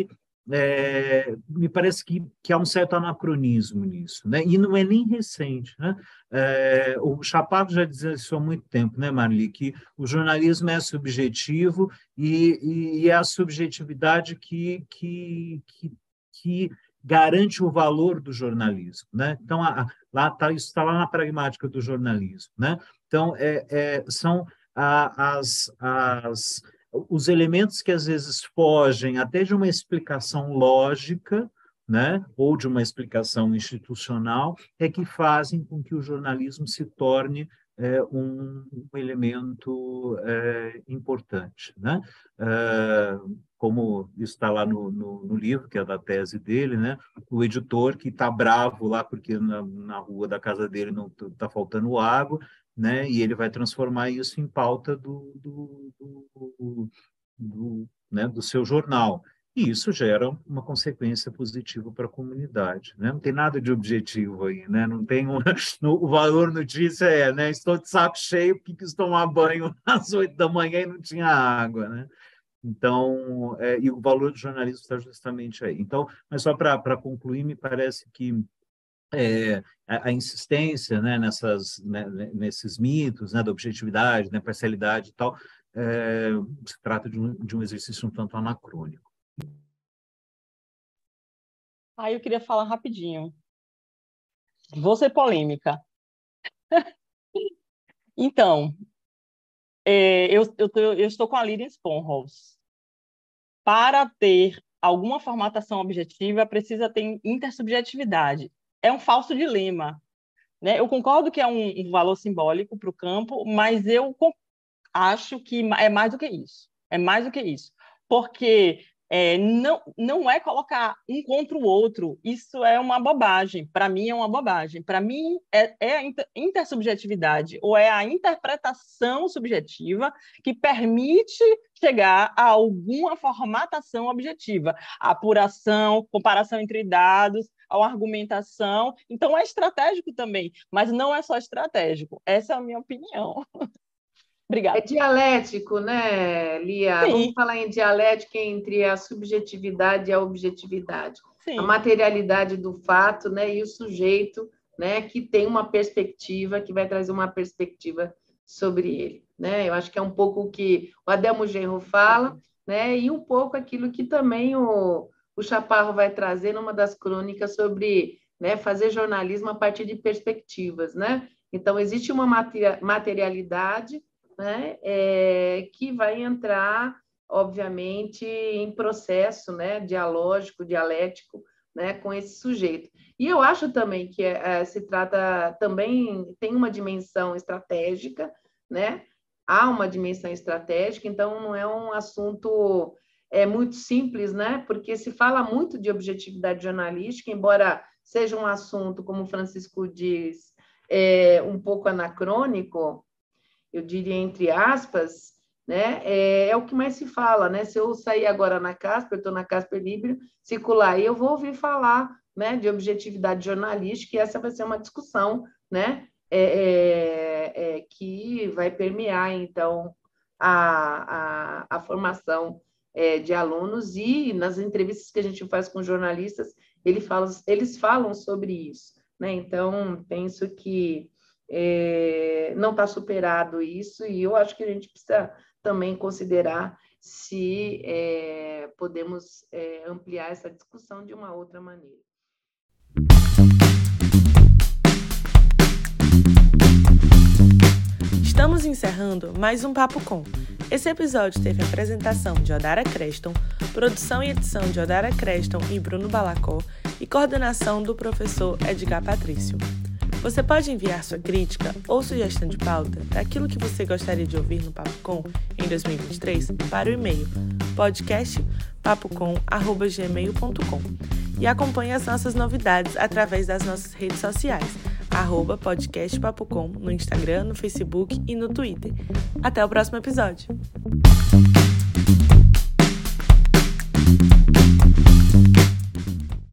é, me parece que, que há um certo anacronismo nisso, né? E não é nem recente, né? É, o Chaparro já dizia isso há muito tempo, né, Marli, que o jornalismo é subjetivo e, e, e é a subjetividade que, que, que, que garante o valor do jornalismo, né? Então, a, a, lá tá, isso está lá na pragmática do jornalismo, né? Então, é, é, são a, as, as os elementos que às vezes fogem até de uma explicação lógica, né, ou de uma explicação institucional, é que fazem com que o jornalismo se torne é, um, um elemento é, importante, né? É, como está lá no, no, no livro, que é da tese dele, né? O editor que está bravo lá porque na, na rua da casa dele não está faltando água, né? E ele vai transformar isso em pauta do, do, do, do, né? do seu jornal. E isso gera uma consequência positiva para a comunidade, né? Não tem nada de objetivo aí, né? Não tem um, no, o valor notícia é, né? Estou de saco cheio porque quis tomar banho às oito da manhã e não tinha água, né? Então, é, e o valor do jornalismo está justamente aí. Então, mas só para concluir, me parece que É, a, a insistência, né, nessas, né, nesses mitos, né, da objetividade, da parcialidade e tal, é, se trata de um, de um exercício um tanto anacrônico. Aí eu queria falar rapidinho. Vou ser polêmica. Então, é, eu, eu, tô, eu estou com a Lilian Sponholz. Para ter alguma formatação objetiva, precisa ter intersubjetividade. É um falso dilema, né? Eu concordo que é um, um valor simbólico para o campo, mas eu acho que é mais do que isso. É mais do que isso. Porque é, não, não é colocar um contra o outro. Isso é uma bobagem. Para mim, é uma bobagem. Para mim, é, é a intersubjetividade, ou é a interpretação subjetiva que permite chegar a alguma formatação objetiva. Apuração, comparação entre dados, a argumentação. Então, é estratégico também, mas não é só estratégico. Essa é a minha opinião. Obrigada. É dialético, né, Lia? Sim. Vamos falar em dialética entre a subjetividade e a objetividade. Sim. A materialidade do fato, né, e o sujeito, né, que tem uma perspectiva, que vai trazer uma perspectiva sobre ele, né? Eu acho que é um pouco o que o Adelmo Genro fala, né, e um pouco aquilo que também o o Chaparro vai trazer numa das crônicas sobre, né, fazer jornalismo a partir de perspectivas, né? Então, existe uma materialidade, né, é, que vai entrar, obviamente, em processo, né, dialógico, dialético, né, com esse sujeito. E eu acho também que é, se trata, também tem uma dimensão estratégica, né? Há uma dimensão estratégica, então não é um assunto... é muito simples, né? Porque se fala muito de objetividade jornalística, embora seja um assunto, como o Francisco diz, é, um pouco anacrônico, eu diria entre aspas, né? É, é o que mais se fala, né? Se eu sair agora na Casper, eu estou na Casper Libre, circular, e eu vou ouvir falar, né, de objetividade jornalística, e essa vai ser uma discussão, né, é, é, é, que vai permear, então, a, a, a formação é, de alunos, e nas entrevistas que a gente faz com jornalistas, ele fala, eles falam sobre isso, né? Então, penso que é, não está superado isso, e eu acho que a gente precisa também considerar se é, podemos é, ampliar essa discussão de uma outra maneira. Estamos encerrando mais um Papo Com. Esse episódio teve a apresentação de Odara Creston, produção e edição de Odara Creston e Bruno Balacó e coordenação do professor Edgar Patrício. Você pode enviar sua crítica ou sugestão de pauta daquilo que você gostaria de ouvir no Papo Com em dois mil e vinte e três para o e-mail podcast papo com arroba gmail ponto com e acompanhe as nossas novidades através das nossas redes sociais, arroba podcast papo com no Instagram, no Facebook e no Twitter. Até o próximo episódio!